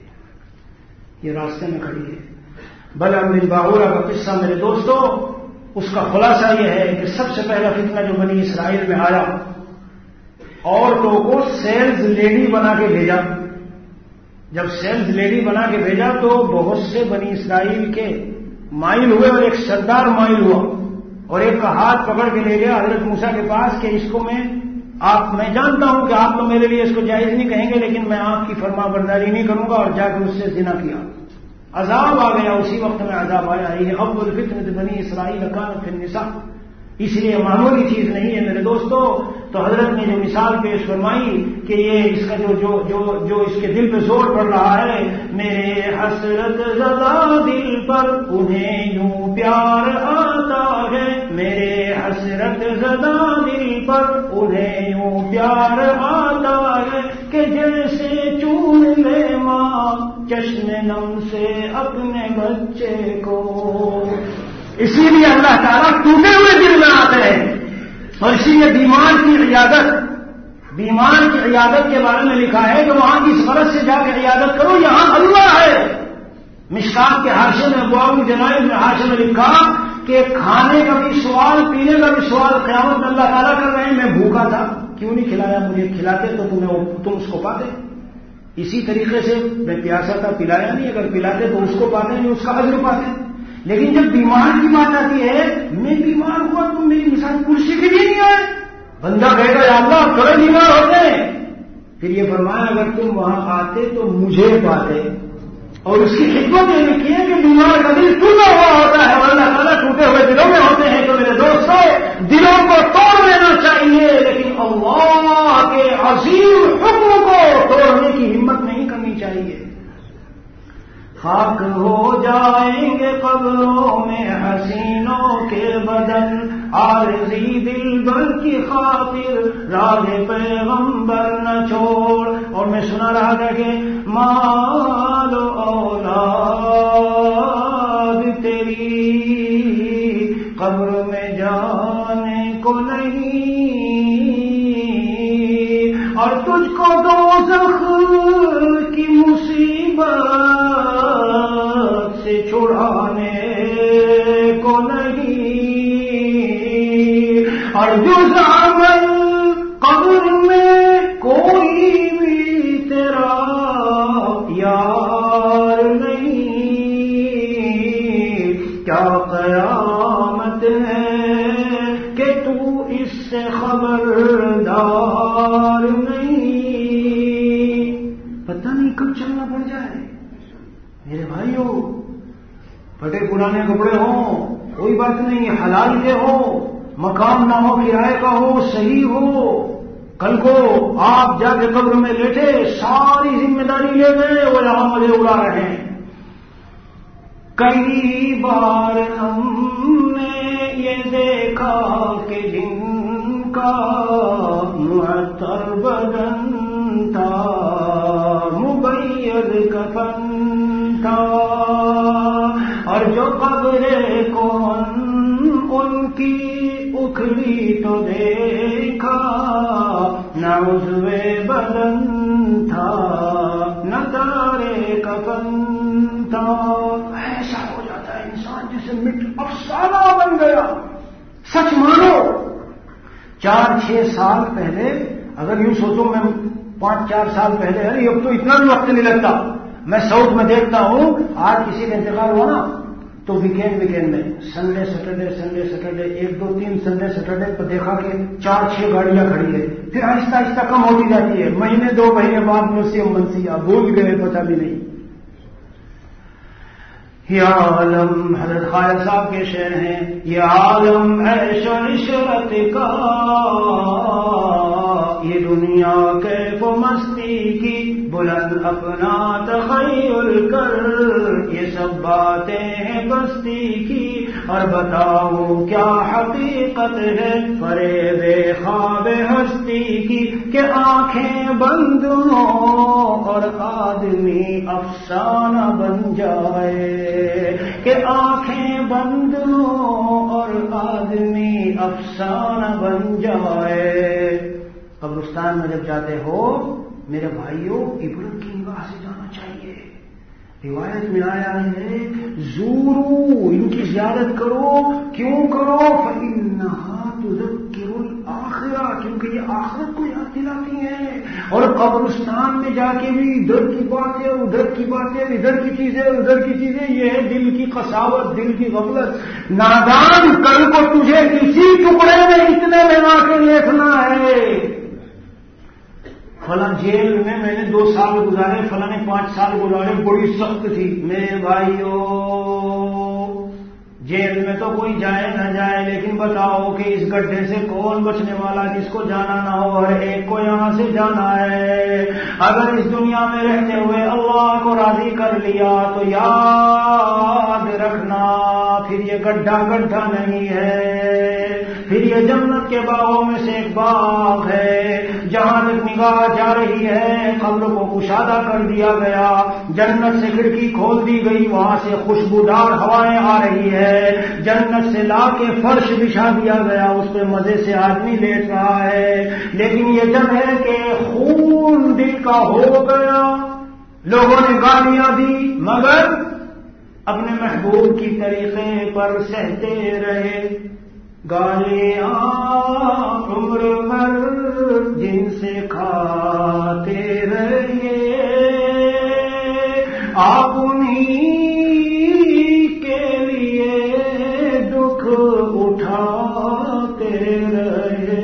یہ راستے میں کھڑی ہے. بلعام بن باعورہ کا قصہ میرے دوستو اس کا خلاصہ یہ ہے کہ سب سے پہلا فتنہ جو بنی اسرائیل میں آیا، عورتوں کو سیلز لیڈی بنا کے بھیجا. جب سیلز لیڈی بنا کے بھیجا تو بہت سے بنی اسرائیل کے مائل ہوئے اور ایک سردار مائل ہوا اور ایک کا ہاتھ پکڑ کے لے گیا حضرت موسیٰ کے پاس کہ اس کو میں جانتا ہوں کہ آپ تو میرے لیے اس کو جائز نہیں کہیں گے، لیکن میں آپ کی فرما برداری نہیں کروں گا، اور جا کے اس سے زنا کیا. عذاب آ گیا، اسی وقت میں عذاب آیا. یہ اول فتنۃ بنی اسرائیل کانت فی النساء، اس لیے معمولی چیز نہیں ہے میرے دوستو. تو حضرت نے جو مثال پیش فرمائی کہ یہ اس کا جو اس کے دل پہ زور پڑ رہا ہے، میرے حسرت زدہ دل پر انہیں یوں پیار آتا ہے، میرے حسرت زدہ دل پر انہیں یوں پیار آتا ہے کہ جیسے چون لے ماں چشم نم سے اپنے بچے کو. اسی لیے اللہ تعالیٰ ٹوٹے ہوئے دل میں آتے ہیں. اور اسی لیے بیمار کی عیادت کے بارے میں لکھا ہے کہ وہاں کی فرض سے جا کے عیادت کرو، یہاں اللہ ہے. مشکات کے حاشیے میں ابواب الجنائز میں حاشیے میں لکھا کہ کھانے کا بھی سوال، پینے کا بھی سوال قیامت میں اللہ تعالیٰ کر رہے ہیں. میں بھوکا تھا، کیوں نہیں کھلایا مجھے؟ کھلاتے تو تم اس کو پاتے. اسی طریقے سے میں پیاسا تھا، پلایا نہیں، اگر پلاتے تو اس کو پاتے نہیں، اس کا اجر پاتے. لیکن جب بیمار کی بات آتی ہے، میں بیمار ہوا تم میری مثال کرسی کے لیے نہیں آئے. بندہ کہے گا یا اللہ تھوڑے بیمار ہوتے ہیں. پھر یہ فرمایا اگر تم وہاں آتے تو مجھے پاتے. اور اس کی خدمت یہ لکھی ہے کہ بیمار کا دل ٹوٹا ہوا ہوتا ہے اور اللہ تعالیٰ ٹوٹے ہوئے دلوں میں ہوتے ہیں. تو میرے دوستوں دلوں کو توڑ لینا چاہیے، لیکن اللہ کے عظیم حکم کو توڑنے کی ہمت نہیں کرنی چاہیے. خاک ہو جائیں گے قبروں میں حسینوں کے بدن، عارضی دلبر کی خاطر راہ پیغمبر نہ چھوڑ. اور میں سنا رہا تھا کہ مال و اولاد تیری قبر میں جانے کو نہیں، اور تجھ کو دوزخ کی مصیبت سے چھڑانے کو نہیں، اور جز عمل قبر میں کوئی بھی تیرا یار نہیں. کیا قیامت ہے کہ تو اس سے خبردار نہیں. پتہ نہیں کب چلنا پڑ جائے. میرے بھائیوں، پھٹے پرانے کپڑے ہوں کوئی بات نہیں، حلال کے ہو، مکان نہ ہو، کرائے کا ہو، صحیح ہو. کل کو آپ جا کے قبر میں لیٹے، ساری ذمہ داری لے گئے، وہ یہاں مجھے اڑا رہے ہیں. کئی بار ہم نے یہ دیکھا کہ جن کا معطر بدن تھا، مبید کفن تھا، اور جو قبریں کون ان کی اکھڑی تو دیکھا، نہ عضو بدن تھا نہ تارے کفن تھا. ایسا ہو جاتا ہے انسان جسے مٹ افسانہ بن گیا. سچ مانو 4-6 سال پہلے، اگر یوں سوچو میں 5-4 سال پہلے، اب تو اتنا بھی وقت نہیں لگتا. میں ساؤتھ میں دیکھتا ہوں آج کسی کا انتقال ہوا نا تو ویکینڈ میں سنڈے سیٹرڈے 1-2-3 سنڈے سیٹرڈے پر دیکھا کہ 4-6 گاڑیاں کھڑی ہے. پھر آہستہ آہستہ کم ہوتی جاتی ہے. مہینے 2 مہینے بعد موسیقی منسیہ بھول گئے، پتہ بھی نہیں. یہ عالم حضرت خواجہ صاحب کے شعر ہیں، یہ عالم عیش و عشرت کا، یہ دنیا کیف و مستی کی، بلند اپنا تخیل کر، یہ سب باتیں ہیں بستی کی، اور بتاؤ کیا حقیقت ہے فریب خواب ہستی کی، کہ آنکھیں بند ہوں اور آدمی افسانہ بن جائے، کہ آنکھیں بند ہوں اور آدمی افسانہ بن جائے. قبرستان میں جب جاتے ہو میرے بھائیوں، عبرت کی نگاہ سے جانا چاہیے. روایت میں آیا ہے زورو، ان کی زیارت کرو. کیوں کرو؟ فإنہا تذکر الآخرہ، کیونکہ یہ آخرت کو یاد دلاتی ہیں. اور قبرستان میں جا کے بھی ادھر کی باتیں ادھر کی باتیں، ادھر کی چیزیں ادھر کی چیزیں، یہ ہے دل کی قساوت، دل کی غفلت. نادان، کل کو تجھے اسی ٹکڑے میں اتنے بنا کے دیکھنا ہے. فلاں جیل میں نے 2 سال گزارے، فلاں نے 5 سال گزارے، بڑی سخت تھی. میرے بھائیو، جیل میں تو کوئی جائے نہ جائے، لیکن بتاؤ کہ اس گڈھے سے کون بچنے والا جس کو جانا نہ ہو؟ ہر ایک کو یہاں سے جانا ہے. اگر اس دنیا میں رہتے ہوئے اللہ کو راضی کر لیا تو یاد رکھنا پھر یہ گڈھا گڈھا نہیں ہے، پھر یہ جنت کے باغوں میں سے ایک باغ ہے. جہاں تک نگاہ جا رہی ہے قبر کو کشادہ کر دیا گیا، جنت سے کھڑکی کھول دی گئی، وہاں سے خوشبودار ہوائیں آ رہی ہے. جنت سے لا کے فرش بچھا دیا گیا، اس پہ مزے سے آدمی لیٹ رہا ہے. لیکن یہ جب ہے کہ خون دل کا ہو گیا، لوگوں نے گالیاں دی مگر اپنے محبوب کی طریقے پر سہتے رہے. گالیاں عمر بھر جن سے کھاتے رہے، آپ انہیں کے لیے دکھ اٹھاتے رہے.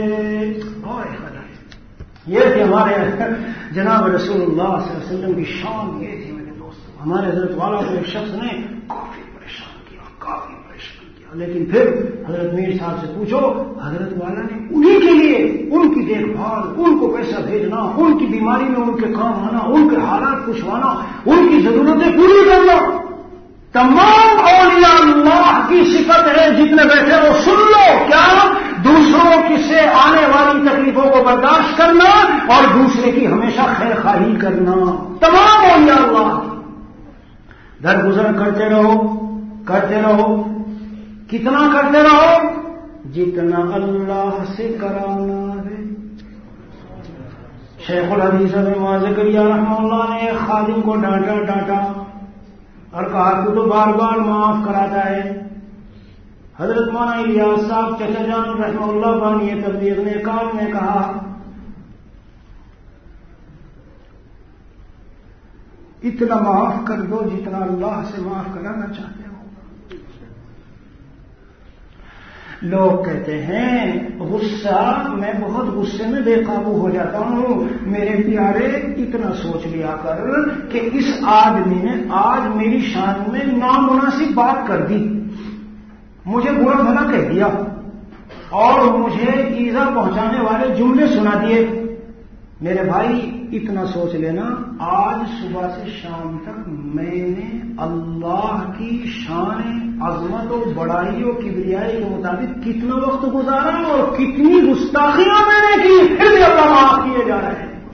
یہ تھی ہمارے جناب رسول اللہ صلی اللہ علیہ وسلم کی شان. یہ تھی میرے دوست. ہمارے حضرت والا کو ایک شخص نے کافی پریشان کیا، لیکن پھر حضرت میر صاحب سے پوچھو، حضرت والا نے انہی کے لیے ان کی دیکھ بھال، ان کو پیسہ بھیجنا، ان کی بیماری میں ان کے کام آنا، ان کے حالات پوچھوانا، ان کی ضرورتیں پوری کرنا. تمام اولیاء اللہ کی صفت ہے. جتنے بیٹھے وہ سن لو، کیا؟ دوسروں کی سے آنے والی تکلیفوں کو برداشت کرنا اور دوسرے کی ہمیشہ خیر خواہی کرنا. تمام اولیاء اللہ درگزر کرتے رہو کرتے رہو. کتنا کرتے رہو؟ جتنا اللہ سے کرانا ہے. شیخ الحدیث ابن زکریا رحمہ اللہ نے ایک خادم کو ڈانٹا اور کہا کہ تو بار بار معاف کراتا ہے. حضرت مولانا الیاس صاحب چچا جان رحمہ اللہ بانی تبلیغ نے کام نے کہا، اتنا معاف کر دو جتنا اللہ سے معاف کرانا چاہتے ہو. لوگ کہتے ہیں غصہ، میں بہت غصے میں بے قابو ہو جاتا ہوں. میرے پیارے، اتنا سوچ لیا کر کہ اس آدمی نے آج میری شان میں نامناسب بات کر دی، مجھے برا بھلا کہہ دیا اور مجھے ایذا پہنچانے والے جملے سنا دیے. میرے بھائی اتنا سوچ لینا، آج صبح سے شام تک میں نے اللہ کی شان عظمت و بڑائی و کبریائی کے مطابق کتنا وقت گزارا اور کتنی گستاخیاں میں نے کی، پھر بھی اللہ معاف کیے جا رہے ہیں.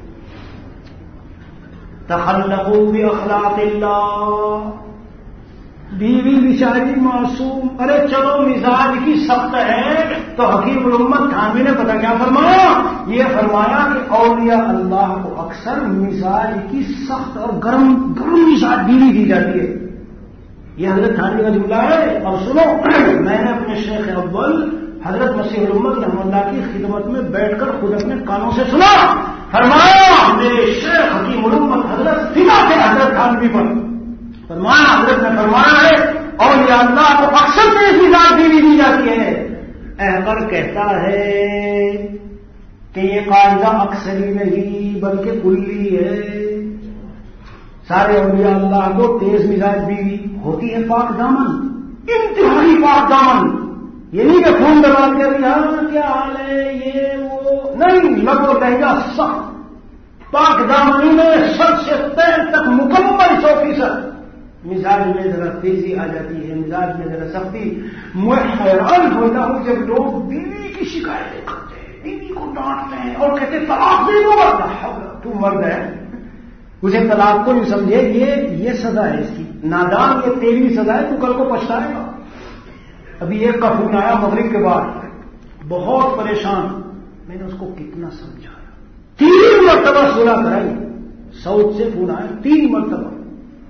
تخلقوا باخلاق اللہ. بیوی بیچاری معصوم، ارے چلو مزاج کی سخت ہے تو حکیم الامت تھانوی نے پتہ کیا فرمایا؟ یہ فرمایا کہ اولیاء اللہ کو اکثر مزاج کی سخت اور گرم مزاج بیوی دی جاتی ہے. یہ حضرت تھانوی کا جملہ ہے. اور سنو، میں نے اپنے شیخ اول حضرت مسیح الامت رحمۃ اللہ کی خدمت میں بیٹھ کر خود اپنے کانوں سے سنا. فرمایا میرے شیخ حکیم الامت حضرت فدا تھے حضرت تھانوی پر. فرمایا حضرت نے فرمایا ہے اولیاء اللہ کو اکثر میں مزاج بیوی دی جاتی ہے. احمد کہتا ہے کہ یہ قاعدہ اکثری نہیں بلکہ کلی ہے. سارے اولیاء اللہ کو تیز مزاج بیوی ہوتی ہے پاک دامن، انتہائی پاک دامن. یہ نہیں کہ خون برباد کر دیا کیا حال ہے یہ وہ نہیں، لگو لہجہ سخت پاک دامنی میں سر سے پیر تک مکمل 100%. مزاج میں ذرا تیزی آ جاتی ہے، مزاج میں ذرا سختی. میں حیران ہوتا ہوں جب لوگ بیوی کی شکایتیں کرتے ہیں، بیوی کو ڈانٹتے ہیں اور کہتے ہیں طلاق دے دو. تو مرد ہے، اسے طلاق کو نہیں سمجھے، یہ سزا ہے اس کی. نادان، یہ تیری سزا ہے، تو کل کو پچھتائے گا. ابھی ایک کا فون آیا مغرب کے بعد، بہت پریشان. میں نے اس کو کتنا سمجھایا، 3 مرتبہ صلح کرائی. سعود سے فون آیا 3 مرتبہ.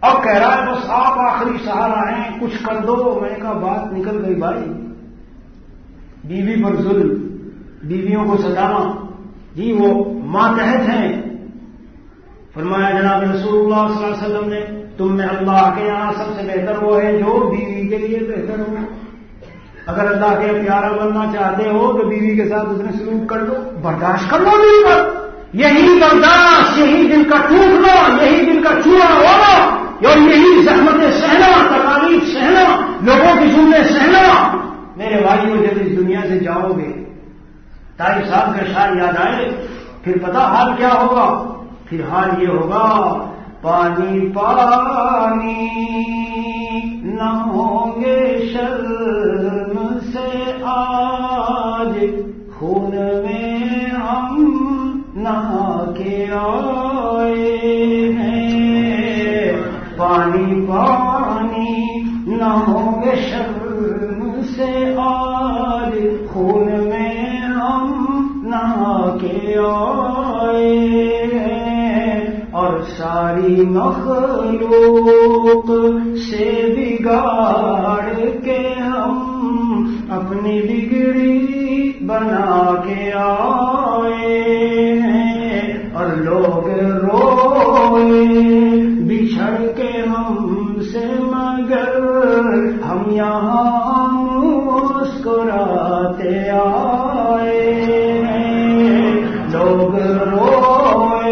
اب کہہ رہا ہے بس آپ آخری سہارا ہیں، کچھ کر دو۔ میں نے کہا بات نکل گئی بھائی، بیوی پر ظلم، بیویوں کو ستانا، جی وہ ماتحت ہیں۔ فرمایا جناب رسول اللہ صلی اللہ علیہ وسلم نے تم میں اللہ کے یہاں سب سے بہتر وہ ہے جو بیوی کے لیے بہتر ہو۔ اگر اللہ کے پیارا بننا چاہتے ہو تو بیوی کے ساتھ اتنے سلوک کر دو، برداشت کر لو بیوی پر۔ یہی برداشت، یہی دل کا ٹوٹنا، یہی دل کا چورا ہونا، اور یہی زحمتیں سہنا، تکالیف سہنا، لوگوں کی جملے سہنا۔ میرے بھائیوں جب اس دنیا سے جاؤ گے، طاہر صاحب کا شعر یاد آئے، پھر پتا حال کیا ہوگا؟ پھر حال یہ ہوگا پانی پانی نہ ہوں گے شرم سے آج، خون میں ہم نہا کے آئے ہیں۔ پانی پانی نہ ہوں گے شرم سے آج، خون میں ہم نہا کے آئے ہیں، اور ساری مخلوق سے بگاڑ کے ہم اپنی بگڑی بنا کے آئے ہیں، اور لوگ روئے بچھڑ کے ہم سے مگر ہم یہاں مسکراتے آئے ہیں۔ لوگ روئے،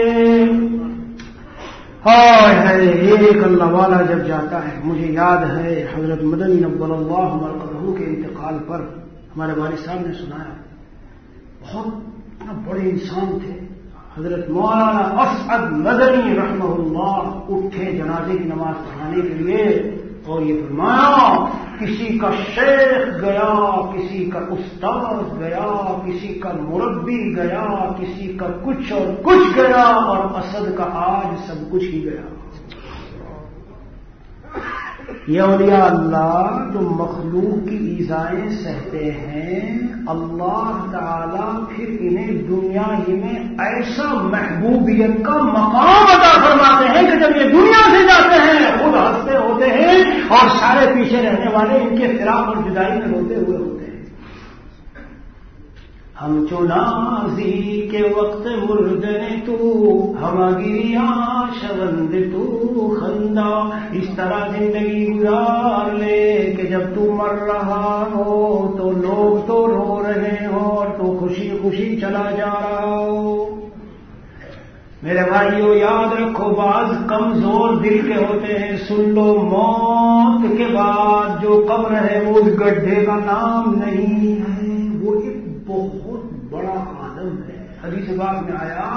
ہائے ایک اللہ والا جب جاتا ہے، مجھے یاد ہے حضرت مدنی نور اللہ مرقدہ کے انتقال پر ہمارے والد صاحب نے سنایا، بہت بڑے انسان تھے حضرت مولانا اسعد مدنی رحمہ اللہ، اٹھے جنازے کی نماز پڑھانے کے لیے، اور یہ فرمایا کسی کا شیخ گیا، کسی کا استاد گیا، کسی کا مربی گیا، کسی کا کچھ اور کچھ گیا، اور اسد کا آج سب کچھ ہی گیا۔ یہ اولیاء اللہ جو مخلوق کی ایذائیں سہتے ہیں، اللہ تعالیٰ پھر انہیں دنیا ہی میں ایسا محبوبیت کا مقام عطا فرماتے ہیں کہ جب یہ دنیا سے جاتے ہیں خود ہنستے ہوتے ہیں، اور سارے پیچھے رہنے والے ان کے فراق اور جدائی میں روتے ہوئے ہوتے ہیں۔ ہم چنازی کے وقت مردن تو، ہم گریا شوند تو خندہ، اس طرح زندگی گزار لے کہ جب تو مر رہا ہو تو لوگ تو رو رہے ہو اور تو خوشی خوشی چلا جا رہا ہو۔ میرے بھائیو یاد رکھو، بعض کمزور دل کے ہوتے ہیں، سن لو موت کے بعد جو قبر ہے وہ اس گڈھے کا نام نہیں ہے، وہ ایک بہت بڑا عالم ہے۔ حدیث پاک میں آیا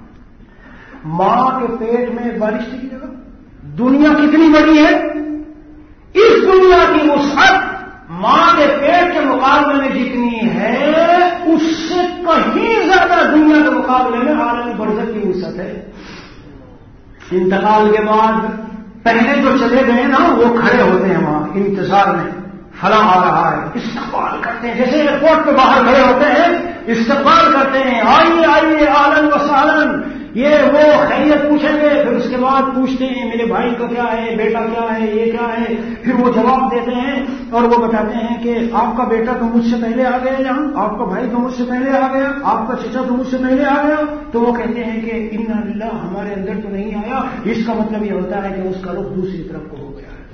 ماں کے پیٹ میں بارش کی جگہ دنیا کتنی بڑی ہے، اس دنیا کی وسعت ماں کے پیٹ کے مقابلے میں جتنی ہے اس سے کہیں زیادہ دنیا کے مقابلے میں عالمی برزخ کی وسعت ہے۔ انتقال کے بعد پہلے جو چلے گئے نا وہ کھڑے ہوتے ہیں وہاں انتظار میں، فلاں آ رہا ہے، استقبال کرتے ہیں، جیسے ایئرپورٹ پہ باہر کھڑے ہوتے ہیں استقبال کرتے ہیں، آئیے آئیے اہلاً و سہلاً، یہ وہ خیریت پوچھیں گے، پھر اس کے بعد پوچھتے ہیں میرے بھائی کا کیا ہے، بیٹا کیا ہے، یہ کیا ہے، پھر وہ جواب دیتے ہیں اور وہ بتاتے ہیں کہ آپ کا بیٹا تو مجھ سے پہلے آ گیا یہاں، آپ کا بھائی تو مجھ سے پہلے آ گیا، آپ کا چچا تو مجھ سے پہلے آ گیا، تو وہ کہتے ہیں کہ انا للہ ہمارے اندر تو نہیں آیا، اس کا مطلب یہ ہوتا ہے کہ اس کا رخ دوسری طرف کو ہو گیا ہے۔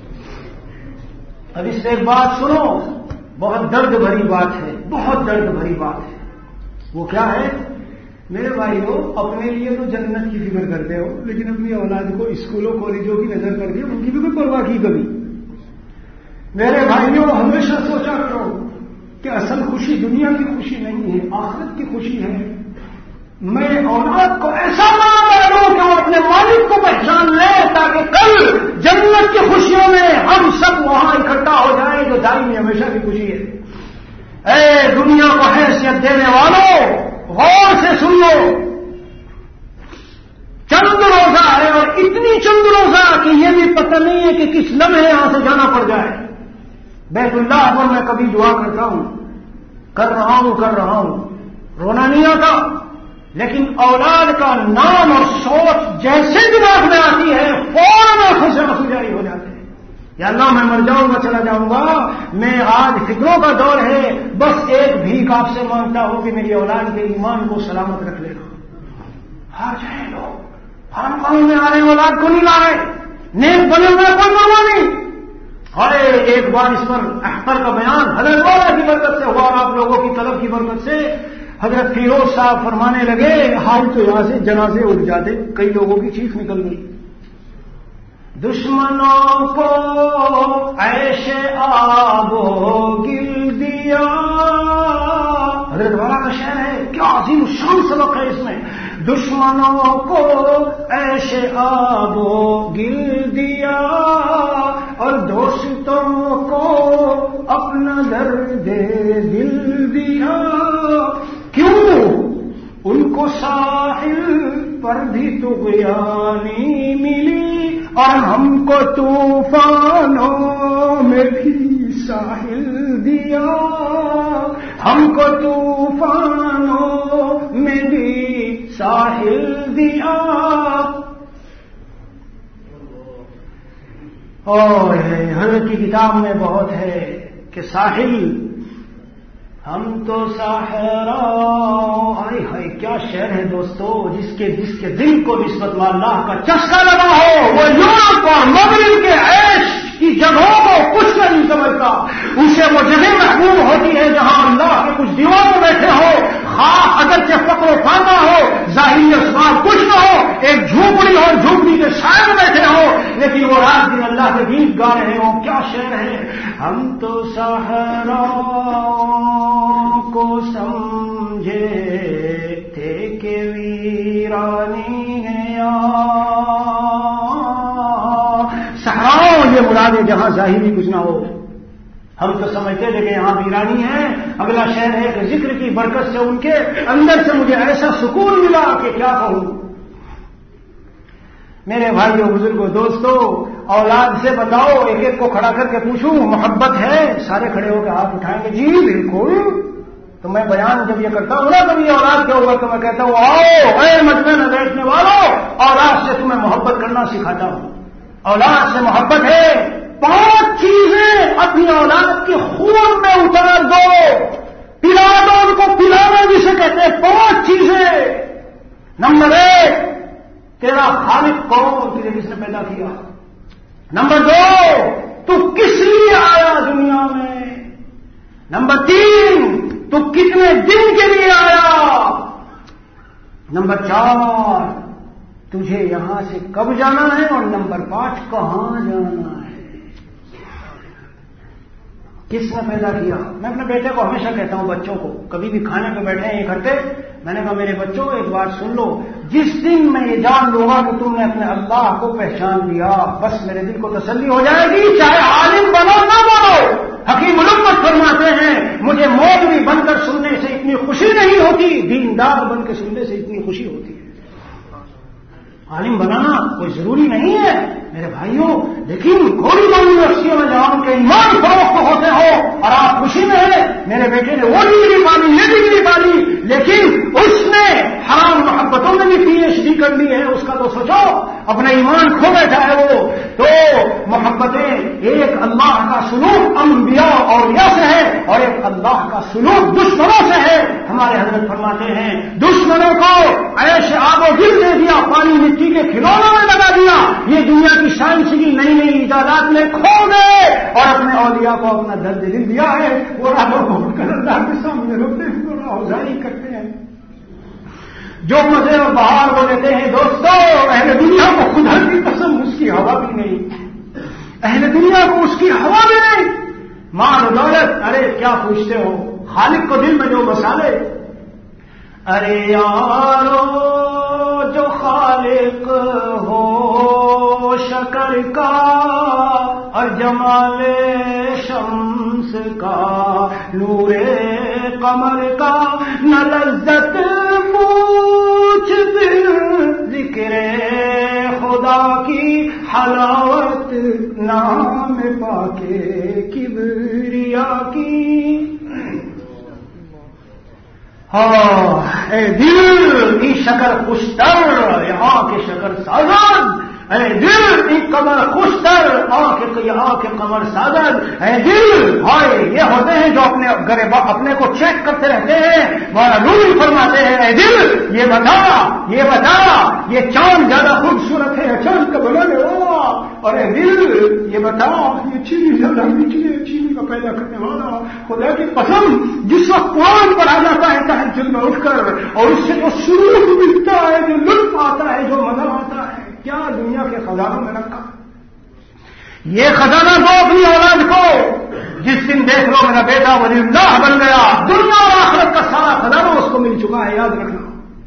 اب اس سے ایک بات سنو، بہت درد بھری بات ہے، بہت درد بھری بات ہے۔ وہ کیا ہے میرے بھائیوں، اپنے لیے تو جنت کی فکر کرتے ہو، لیکن اپنی اولاد کو اسکولوں کالجوں کی نظر کر کے ان کی بھی کوئی پرواہ کی کبھی؟ میرے بھائیوں ہمیشہ سوچا کرو کہ اصل خوشی دنیا کی خوشی نہیں ہے، آخرت کی خوشی ہے۔ میں اولاد کو ایسا بنا دوں کہ وہ اپنے والد کو پہچان لے، تاکہ کل جنت کی خوشیوں میں ہم سب وہاں اکٹھا ہو جائیں، جو دائمی ہمیشہ کی خوشی ہے۔ اے دنیا کو حیثیت دینے والوں، غور سے سن لو، چند روزہ ہے اور اتنی چند روزہ کہ یہ بھی پتہ نہیں ہے کہ کس لمحے یہاں سے جانا پڑ جائے۔ بیت اللہ پر میں کبھی دعا کرتا ہوں، کر رہا ہوں، رونا نہیں آتا، لیکن اولاد کا نام اور سوچ جیسے دماغ میں آتی ہے فوراً آنکھوں سے آنسو جاری ہو جاتے ہیں. یا اللہ میں مر جاؤں گا چلا جاؤں گا, میں آج فکروں کا دور ہے, بس ایک بھیک آپ سے مانگتا ہوں کہ میری اولاد کے ایمان کو سلامت رکھ لینا. ہار جائیں لوگ, خانقاہوں میں آ رہے ہیں, اولاد کو نہیں لا رہے, نیک بنے ہوئے کوئی معاملہ نہیں. ارے ایک بار اس پر احمد کا بیان حضرت والا کی برکت سے ہوا اور آپ لوگوں کی طلب کی برکت سے حضرت فیروز صاحب فرمانے لگے, حال تو یہاں سے جنازے اٹھ جاتے, کئی لوگوں کی چیخ نکل گئی. دشمنوں کو عیش آب و گل دیا, حضرت والا کا شعر ہے, کیا عظیم شان سبق ہے اس میں. دشمنوں کو عیش آب و گل دیا اور دوستوں کو اپنا درد دل دیا. کیوں ان کو ساحل پر بھی طغیانی ملی اور ہم کو طوفانوں میں بھی ساحل دیا, ہم کو طوفانوں میں بھی ساحل دیا. اور حضرت کی کتاب میں بہت ہے کہ ساحل, ہم تو صحرا, ہائے ہائے کیا شعر ہے دوستو, جس کے دل کو نسبت اللہ کا چسکا لگا ہو وہ یورپ اور مغرب کے عیش کی جگہوں کو کچھ نہیں سمجھتا. اسے وہ جگہ محبوب ہوتی ہے جہاں اللہ کے کچھ دیوانوں بیٹھے ہو, خواہ اگرچہ فقر و فاقہ ہو, ظاہری اسباب کچھ نہ ہو, ایک جھوپڑی اور جھوپڑی کے سائے بیٹھے ہو, لیکن وہ رات دن اللہ کے گیت گا رہے ہو. کیا شعر ہے, ہم تو صحرا کو سمجھے تھے کہ ویرانی ہے. صحراؤں یہ مراد ہے جہاں ظاہری کچھ نہ ہو. ہم تو سمجھتے تھے کہ یہاں ویرانی ہے. اگلا شعر ہے کہ ذکر کی برکت سے ان کے اندر سے مجھے ایسا سکون ملا کہ کیا کہوں. میرے بھائیوں, بزرگوں, دوستوں, اولاد سے بتاؤ, ایک ایک کو کھڑا کر کے پوچھوں محبت ہے؟ سارے کھڑے ہو کے ہاتھ اٹھائیں گے جی بالکل. تو میں بیان جب یہ کرتا ہوں نا کبھی اولاد کے اوپر تو میں کہتا ہوں آؤ اے مجمع میں بیٹھنے والوں, اولاد سے تمہیں محبت کرنا سکھاتا ہوں. اولاد سے محبت ہے, 5 چیزیں اپنی اولاد کے خون میں اتار دو, پلا دو ان کو, پلانا جسے کہتے ہیں. 5 چیزیں. نمبر 1, تیرا خالق کون, تجھے کس نے پیدا کیا. نمبر 2, تو کس لیے آیا دنیا میں. نمبر 3, تو کتنے دن کے لیے آیا. نمبر 4, تجھے یہاں سے کب جانا ہے. اور نمبر 5, کہاں جانا ہے. کس نے پیدا کیا. میں اپنے بیٹے کو ہمیشہ کہتا ہوں, بچوں کو کبھی بھی کھانے پہ بیٹھے ہیں یہ کرتے, میں نے کہا میرے بچوں ایک بات سن لو, جس دن میں یہ جان لوں گا کہ تم نے اپنے اللہ کو پہچان لیا, بس میرے دل کو تسلی ہو جائے گی. چاہے عالم بنو نہ بنو. حکیم علومت فرماتے ہیں مجھے مولوی بن کر سننے سے اتنی خوشی نہیں ہوتی, دیندار بن کے سننے سے اتنی خوشی ہوتی ہے. عالم بنانا کوئی ضروری نہیں ہے میرے بھائیوں, لیکن تھوڑی بڑی یونیورسٹیوں میں جاؤ کے ایمان فروخت ہوتے ہو اور آپ خوشی میں ہیں. میرے بیٹے نے وہ ڈگری پالی, یہ ڈگری پالی, لیکن اس نے حرام محبتوں میں بھی PhD کر لی ہے. اس کا تو سوچو, اپنا ایمان کھو بیٹھا ہے وہ. تو محبتیں, ایک اللہ کا سلوک انبیاء اور اولیاء سے ہے, اور ایک اللہ کا سلوک دشمنوں سے ہے. ہمارے حضرت فرماتے ہیں دشمنوں کو عیش آب و گل دے دیا, پانی مٹی کے کھلونوں میں لگا دیا, یہ دنیا کی سائنس کی نئی نئی ایجادات میں کھو گئے, اور اپنے اولیاء کو اپنا درد دل دیا ہے. وہ راہ کر اللہ کے سامنے روتے ہیں, اوزاری کرتے ہیں. جو مزے اور بہار وہ لیتے ہیں دوستوں, اہل دنیا کو خدا کی قسم اس کی ہوا بھی نہیں, اہل دنیا کو اس کی ہوا بھی نہیں. مال و دولت, ارے کیا پوچھتے ہو, خالق کو دل میں جو بسا لے. ارے یارو جو خالق ہو شکر کا اور جمال شمس کا, نور قمر کا, نہ لذت پوچھ دل ذکر خدا کی حلاوت, نام پاکے کبریا کی. اے دل کی شکر خوشتر, یہاں کے شکر سازد, اے دل ایک قمر خوشتر آنکھ قمر سادر، اے دل ہائے یہ ہوتے ہیں جو اپنے کو چیک کرتے رہتے ہیں، مولانا رومی فرماتے ہیں اے دل یہ بتا یہ چاند زیادہ خوبصورت ہے چاند کا بنانے والا، اور اے دل یہ بتا یہ چینی زیادہ میٹھی ہے چینی کا پیدا کرنے والا، خدا کی قسم جس وقت قرآن پر آ جاتا ہے تہجد میں اٹھ کر اور اس سے جو سرور ملتا ہے جو لطف آتا ہے جو مزہ آتا ہے، کیا دنیا کے خزانوں میں رکھا؟ یہ خزانہ دو اپنی اولاد کو، جس دن دیکھ لو میرا بیٹا ولی اللہ بن گیا، دنیا اور آخرت کا سارا خزانہ اس کو مل چکا ہے، یاد رکھنا۔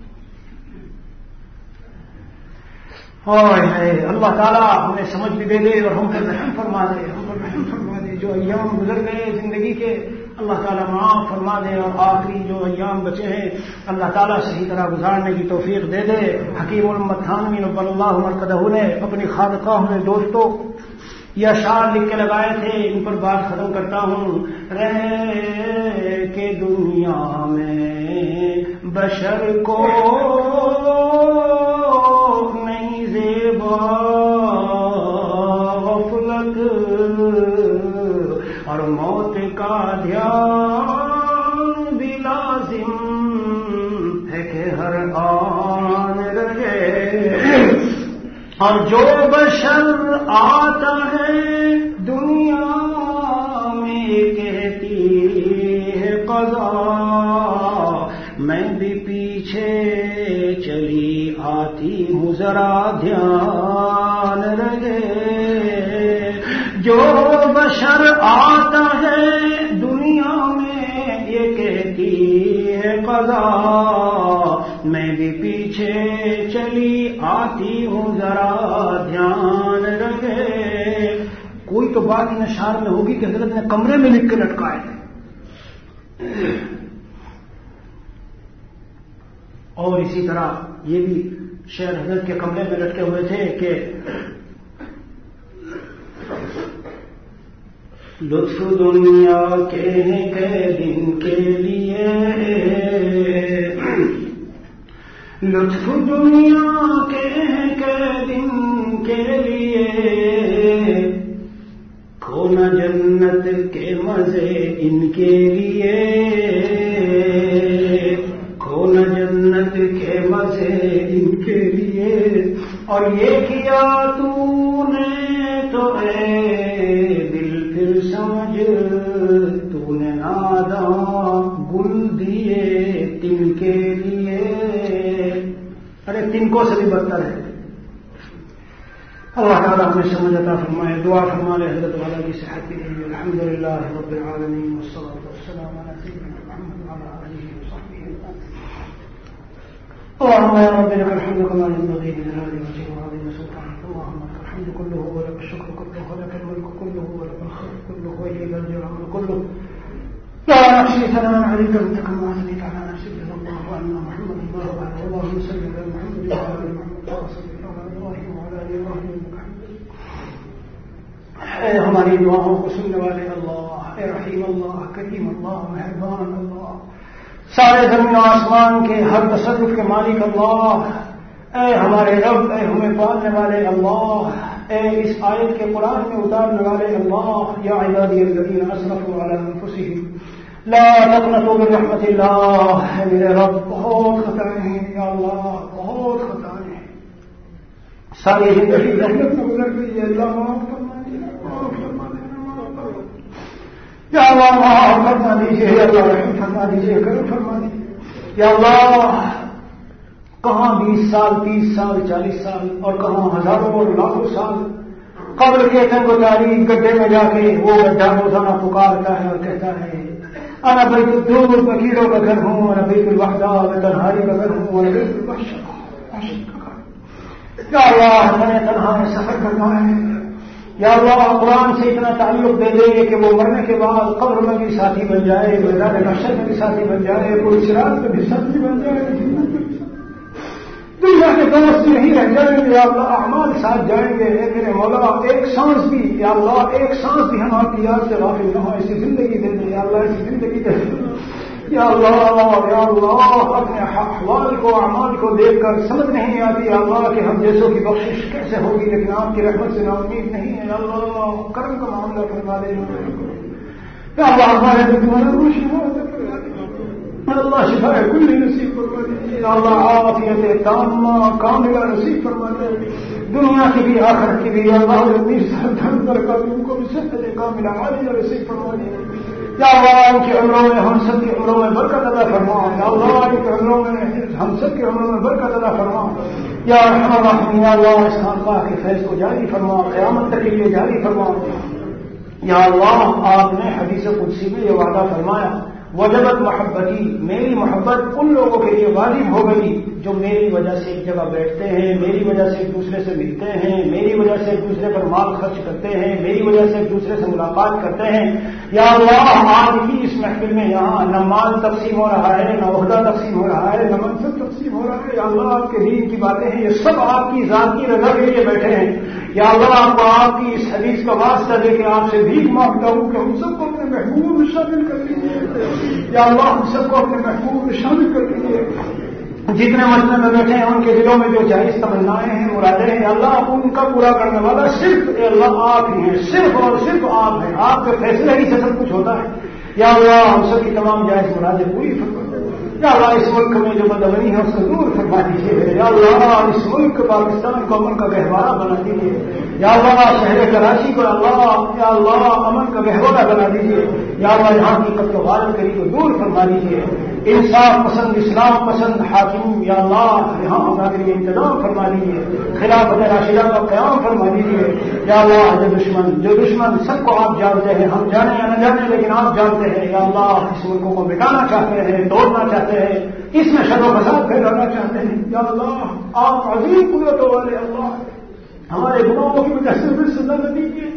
اور اللہ تعالیٰ ہمیں سمجھ بھی دے دے اور ہم پر رحم فرما دے، جو ایام گزر گئے زندگی کے اللہ تعالیٰ معاف فرما دے، اور آخری جو ایام بچے ہیں اللہ تعالیٰ صحیح طرح گزارنے کی توفیق دے دے۔ حکیم الامت تھانوی نبر اللہ مرکزہ نے اپنی خانقاہ میں دوستوں یہ اشعار لکھ کے لگائے تھے، ان پر بات ختم کرتا ہوں۔ رہ کے دنیا میں بشر کو نہیں زیبا غفلت، اور موت کا دھیان بھی لازم ہے کہ ہر آن رہے، اور جو بشر آتا ہے دنیا میں کہتی ہے قضا، میں بھی پیچھے چلی آتی ہوں ذرا دھیان رہے، جو بشر آتا ہے دنیا میں یہ کہتی ہے قضا، میں بھی پیچھے چلی آتی ہوں ذرا دھیان رکھے۔ کوئی تو بات ان اشعار میں ہوگی کہ حضرت نے کمرے میں لکھ کے لٹکائے تھے، اور اسی طرح یہ بھی شعر حضرت کے کمرے میں لٹکے ہوئے تھے کہ لطف دنیا کے دن کے لیے، لطف دنیا کے دن کے لیے، کھونا جنت کے مزے ان کے لیے، کھونا جنت کے مزے ان کے لیے، اور یہ کیا تو نے تو اے دل پھر سمجھ تو نے ناداں گل دیے تن کے لیے، ارے تنکوں سے بھی بدتر ہے۔ اللہ تعالیٰ ہمیں سمجھ عطا فرمائے، دعا فرما لے حضرت والا کی صحت کے لیے۔ الحمدللہ رب العالمین والصلاۃ والسلام علی سیدنا محمد وعلی آلہ وصحبہ اجمعین۔ اللهم يا رب لك الحمد كما ينبغي لجلال وجهك وعظيم سلطانك، اللهم لك الحمد كله ولك الشكر كله ولك الملك كله ولك الخير كله وإليك الجلال كله، لا نحصي ثناء عليك أنت كما أثنيت على نفسك، جزا الله عنا محمد الله وعلى اللهم صل على محمد وعلى آل محمد كما صليت على إبراهيم وعلى آل إبراهيم إنك حميد مجيد۔ اے ہماری دعاؤں کو سننے والے اللہ، اے رحیم اللہ، کریم اللہ، مہربان اللہ، سارے زمین و آسمان کے ہر تصرف کے مالک اللہ، اے ہمارے رب، اے ہمیں پالنے والے اللہ، اے اس آیت کے قرآن میں اتارنے والے اللہ، یا عبادی الذین اسرفوا علی انفسہم لا تقنطوا من رحمت اللہ، اے میرے رب بہت خطائیں ہیں یا اللہ، بہت خطائیں ہیں، ساری زندگی رحمت میں گزر گئی ہے، اللہ معاف فرما دیجیے، معاف فرما دیجیے، یا اللہ معاف فرما دیجیے، یا اللہ رحم فرما دیجیے، کرم فرما دیجیے، یا اللہ کہاں 20 سال 30 سال 40 سال اور کہاں ہزاروں اور لاکھوں سال قبر کے تنگ و تاریخ گڈھے میں جا کے وہ گڈھا روزانہ پکارتا ہے اور کہتا ہے انا بیت الدور میں کیڑوں کا گھر ہوں، انا بیت الوحدہ میں تنہائی کا گھر ہوں، انا بیت الوحشہ کا گھر۔ یا اللہ میں نے تنہا میں سفر کرنا ہے، یا اللہ قرآن سے اتنا تعلق دے دیں کہ وہ مرنے کے بعد قبر میں بھی ساتھی بن جائے، میدان محشر میں بھی ساتھی بن جائے، پوری صراط میں بھی ساتھی بن جائے، دنیا کے دوست نہیں رہ جائیں گے، یا اللہ اعمال ساتھ جائیں گے، اے میرے مولا ایک سانس بھی، یا اللہ ایک سانس بھی ہم آپ کی یاد سے غافل نہ ہو، ایسی زندگی دے دیں یا اللہ، ایسی زندگی دے دیں یا اللہ اپنے احوال کو اعمال کو دیکھ کر سمجھ نہیں آتی یا اللہ کہ ہم جیسوں کی بخشش کیسے ہوگی، لیکن آپ کی رحمت سے نا امید نہیں ہے. یا اللہ کرم کا معاملہ فرما دے. یا اللہ ہمارے دشمنوں کو شفا اللہ شفا کل نصیب فرما دیجیے. یا اللہ عافیت تامہ کاملہ نصیب فرما دے، دنیا کی بھی آخرت کی بھی. یا اللہ اپنی سردن پر ان کو بھی صحت کاملہ عاجلہ نصیب فرما دے. یا اللہ ان کے عمروں میں ہم سب کے عمروں میں برکت عطا فرما. یا اللہ ان کے عمروں میں ہم سب کے عمروں میں برکت عطا فرما. یا ارحم الراحمین یا اللہ اس خانقاہ کے فیض کو جاری فرما، قیامت تک کے لیے جاری فرما. یا اللہ آپ نے حدیث قدسی میں یہ وعدہ فرمایا وجبت محبتی، میری محبت ان لوگوں کے لیے واجب ہو گئی جو میری وجہ سے ایک جگہ بیٹھتے ہیں، میری وجہ سے ایک دوسرے سے ملتے ہیں، میری وجہ سے ایک دوسرے پر مال خرچ کرتے ہیں، میری وجہ سے ایک دوسرے سے ملاقات کرتے ہیں. یا اللہ آج کی اس محفل میں یہاں نہ مال تقسیم ہو رہا ہے، نہ عہدہ تقسیم ہو رہا ہے، نہ منصب تقسیم ہو رہا ہے. یا اللہ آپ کے دین کی باتیں ہیں، یہ سب آپ کی ذات کی رضا کے لیے بیٹھے ہیں. یا اللہ آپ کو آپ کی اس حدیث کا واسطہ دے کے آپ سے بھیک مانگتا ہوں کہ ہم سب کو اپنے محبوب میں شامل کر لیجیے. یا اللہ ہم سب کو اپنے محبوب میں شامل کر لیجیے. جتنے مسئلے میں بیٹھے ہیں ان کے دلوں میں جو جائز تمنائیں ہیں مرادیں ہیں اللہ ان کا پورا کرنے والا صرف اللہ آپ ہی ہیں، صرف اور صرف آپ ہیں. آپ کے فیصلے ہی سے سب کچھ ہوتا ہے. یا اللہ ہم سب کی تمام جائز مرادیں پوری فرما. یا اللہ اس ملک میں جو بدامنی ہے اس کو دور فرما دیجیے. یا اللہ اس ملک پاکستان کو امن کا گہوارہ بنا دیجیے. یا اللہ شہر کراچی کو یا اللہ امن کا گہوارہ بنا دیجیے. یا اللہ یہاں کی قتل و غارت کری کو دور فرما دیجیے. انصاف پسند اسلام پسند حاکم یا اللہ یہاں ہمارا کے لیے انتظام فرما دیجیے. خلافت راشدہ کا قیام فرما دیجیے. یا اللہ جو دشمن سب کو آپ جانتے ہیں، ہم جانے یا نہ جانے لیکن آپ جانتے ہیں. یا اللہ اس ملکوں کو مٹانا چاہتے ہیں، توڑنا چاہتے ہیں، اس میں شر و فساد پھیلانا چاہتے ہیں. یا اللہ آپ عظیم قدرتوں والے اللہ ہمارے گناہوں کی وجہ سے بھی سزا نہ دیجیے.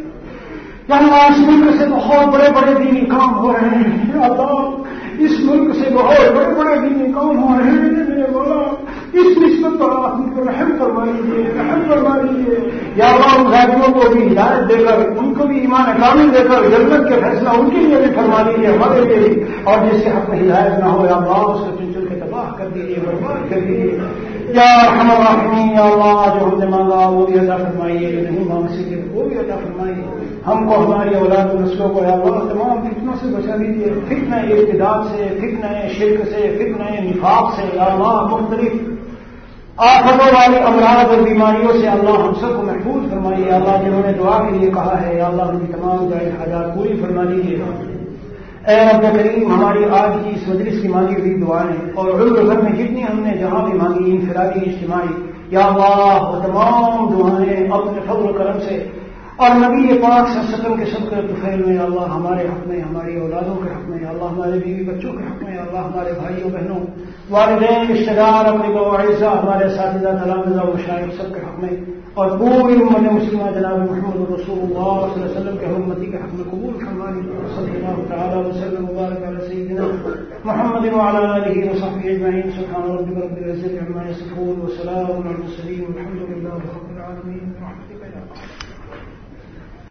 یا اللہ اس ملک سے بہت بڑے بڑے دینی کام ہو رہے ہیں. یا اللہ اس ملک سے بہت بڑے بڑے دینی کام ہو رہے ہیں. میرے مولا اس نسبت پر آپ ان کو رحم فرما لیجیے، رحم فرما لیجیے. یا اللہ ان غازیوں کو بھی ہدایت دے کر ان کو بھی ایمان کامل دے کر جنت کے فیصلہ ان کے لیے بھی فرما لیجیے، ہمارے لیے بھی. اور جس کے حق میں ہدایت نہ ہو یا اللہ اس کو چن چن کے تباہ کر دیجیے، برباد کر دیجیے. یا ارحم الراحمین یا اللہ جو ہم نے مانگا وہ بھی عطا فرمائیے، نہیں مانگ سکے وہ بھی عطا فرمائیے. ہم کو ہماری اولاد و نسلوں کو یا اللہ تمام فتنوں سے بچا لیجیے، فتنہ ارتداد سے، فتنہ شرک سے، فتنہ نفاق سے. یا اللہ مختلف آفتوں والی امراض اور بیماریوں سے اللہ ہم سب کو محفوظ فرمائیے. اللہ جنہوں نے دعا کے لیے کہا ہے یا اللہ ان کی تمام جائز حاجات پوری فرما لیجیے. اے رب کریم ہماری آج کی اس مجلس کی مانگی ہوئی دعائیں اور عمر بھر میں جتنی ہم نے جہاں بھی مانگی انفرادی اجتماعی یا اللہ وہ تمام دعائیں اپنے فضل و کرم سے اور نبی پاک صلی اللہ علیہ وسلم کے صدقے طفیل میں اللہ ہمارے حق میں، ہماری اولادوں کے حق میں، اللہ ہمارے بیوی بچوں کے حق میں، اللہ ہمارے بھائیوں بہنوں والدین رشتہ دار اپنے کو اعزاء ہمارے اساتذہ تلامذہ و مشائخ سب کے حق میں اور پوری امت مسلمہ جناب محمد رسول اللہ صلی اللہ علیہ وسلم کے حرمتی کے حق میں قبول فرمائے. صلی اللہ تعالی وسلم وبارک علی سیدنا محمد وعلى آلہ وصحبہ اجمعین. سبحان ربک رب العزۃ عما یصفون وسلام علی المرسلین والحمد للہ رب العالمین.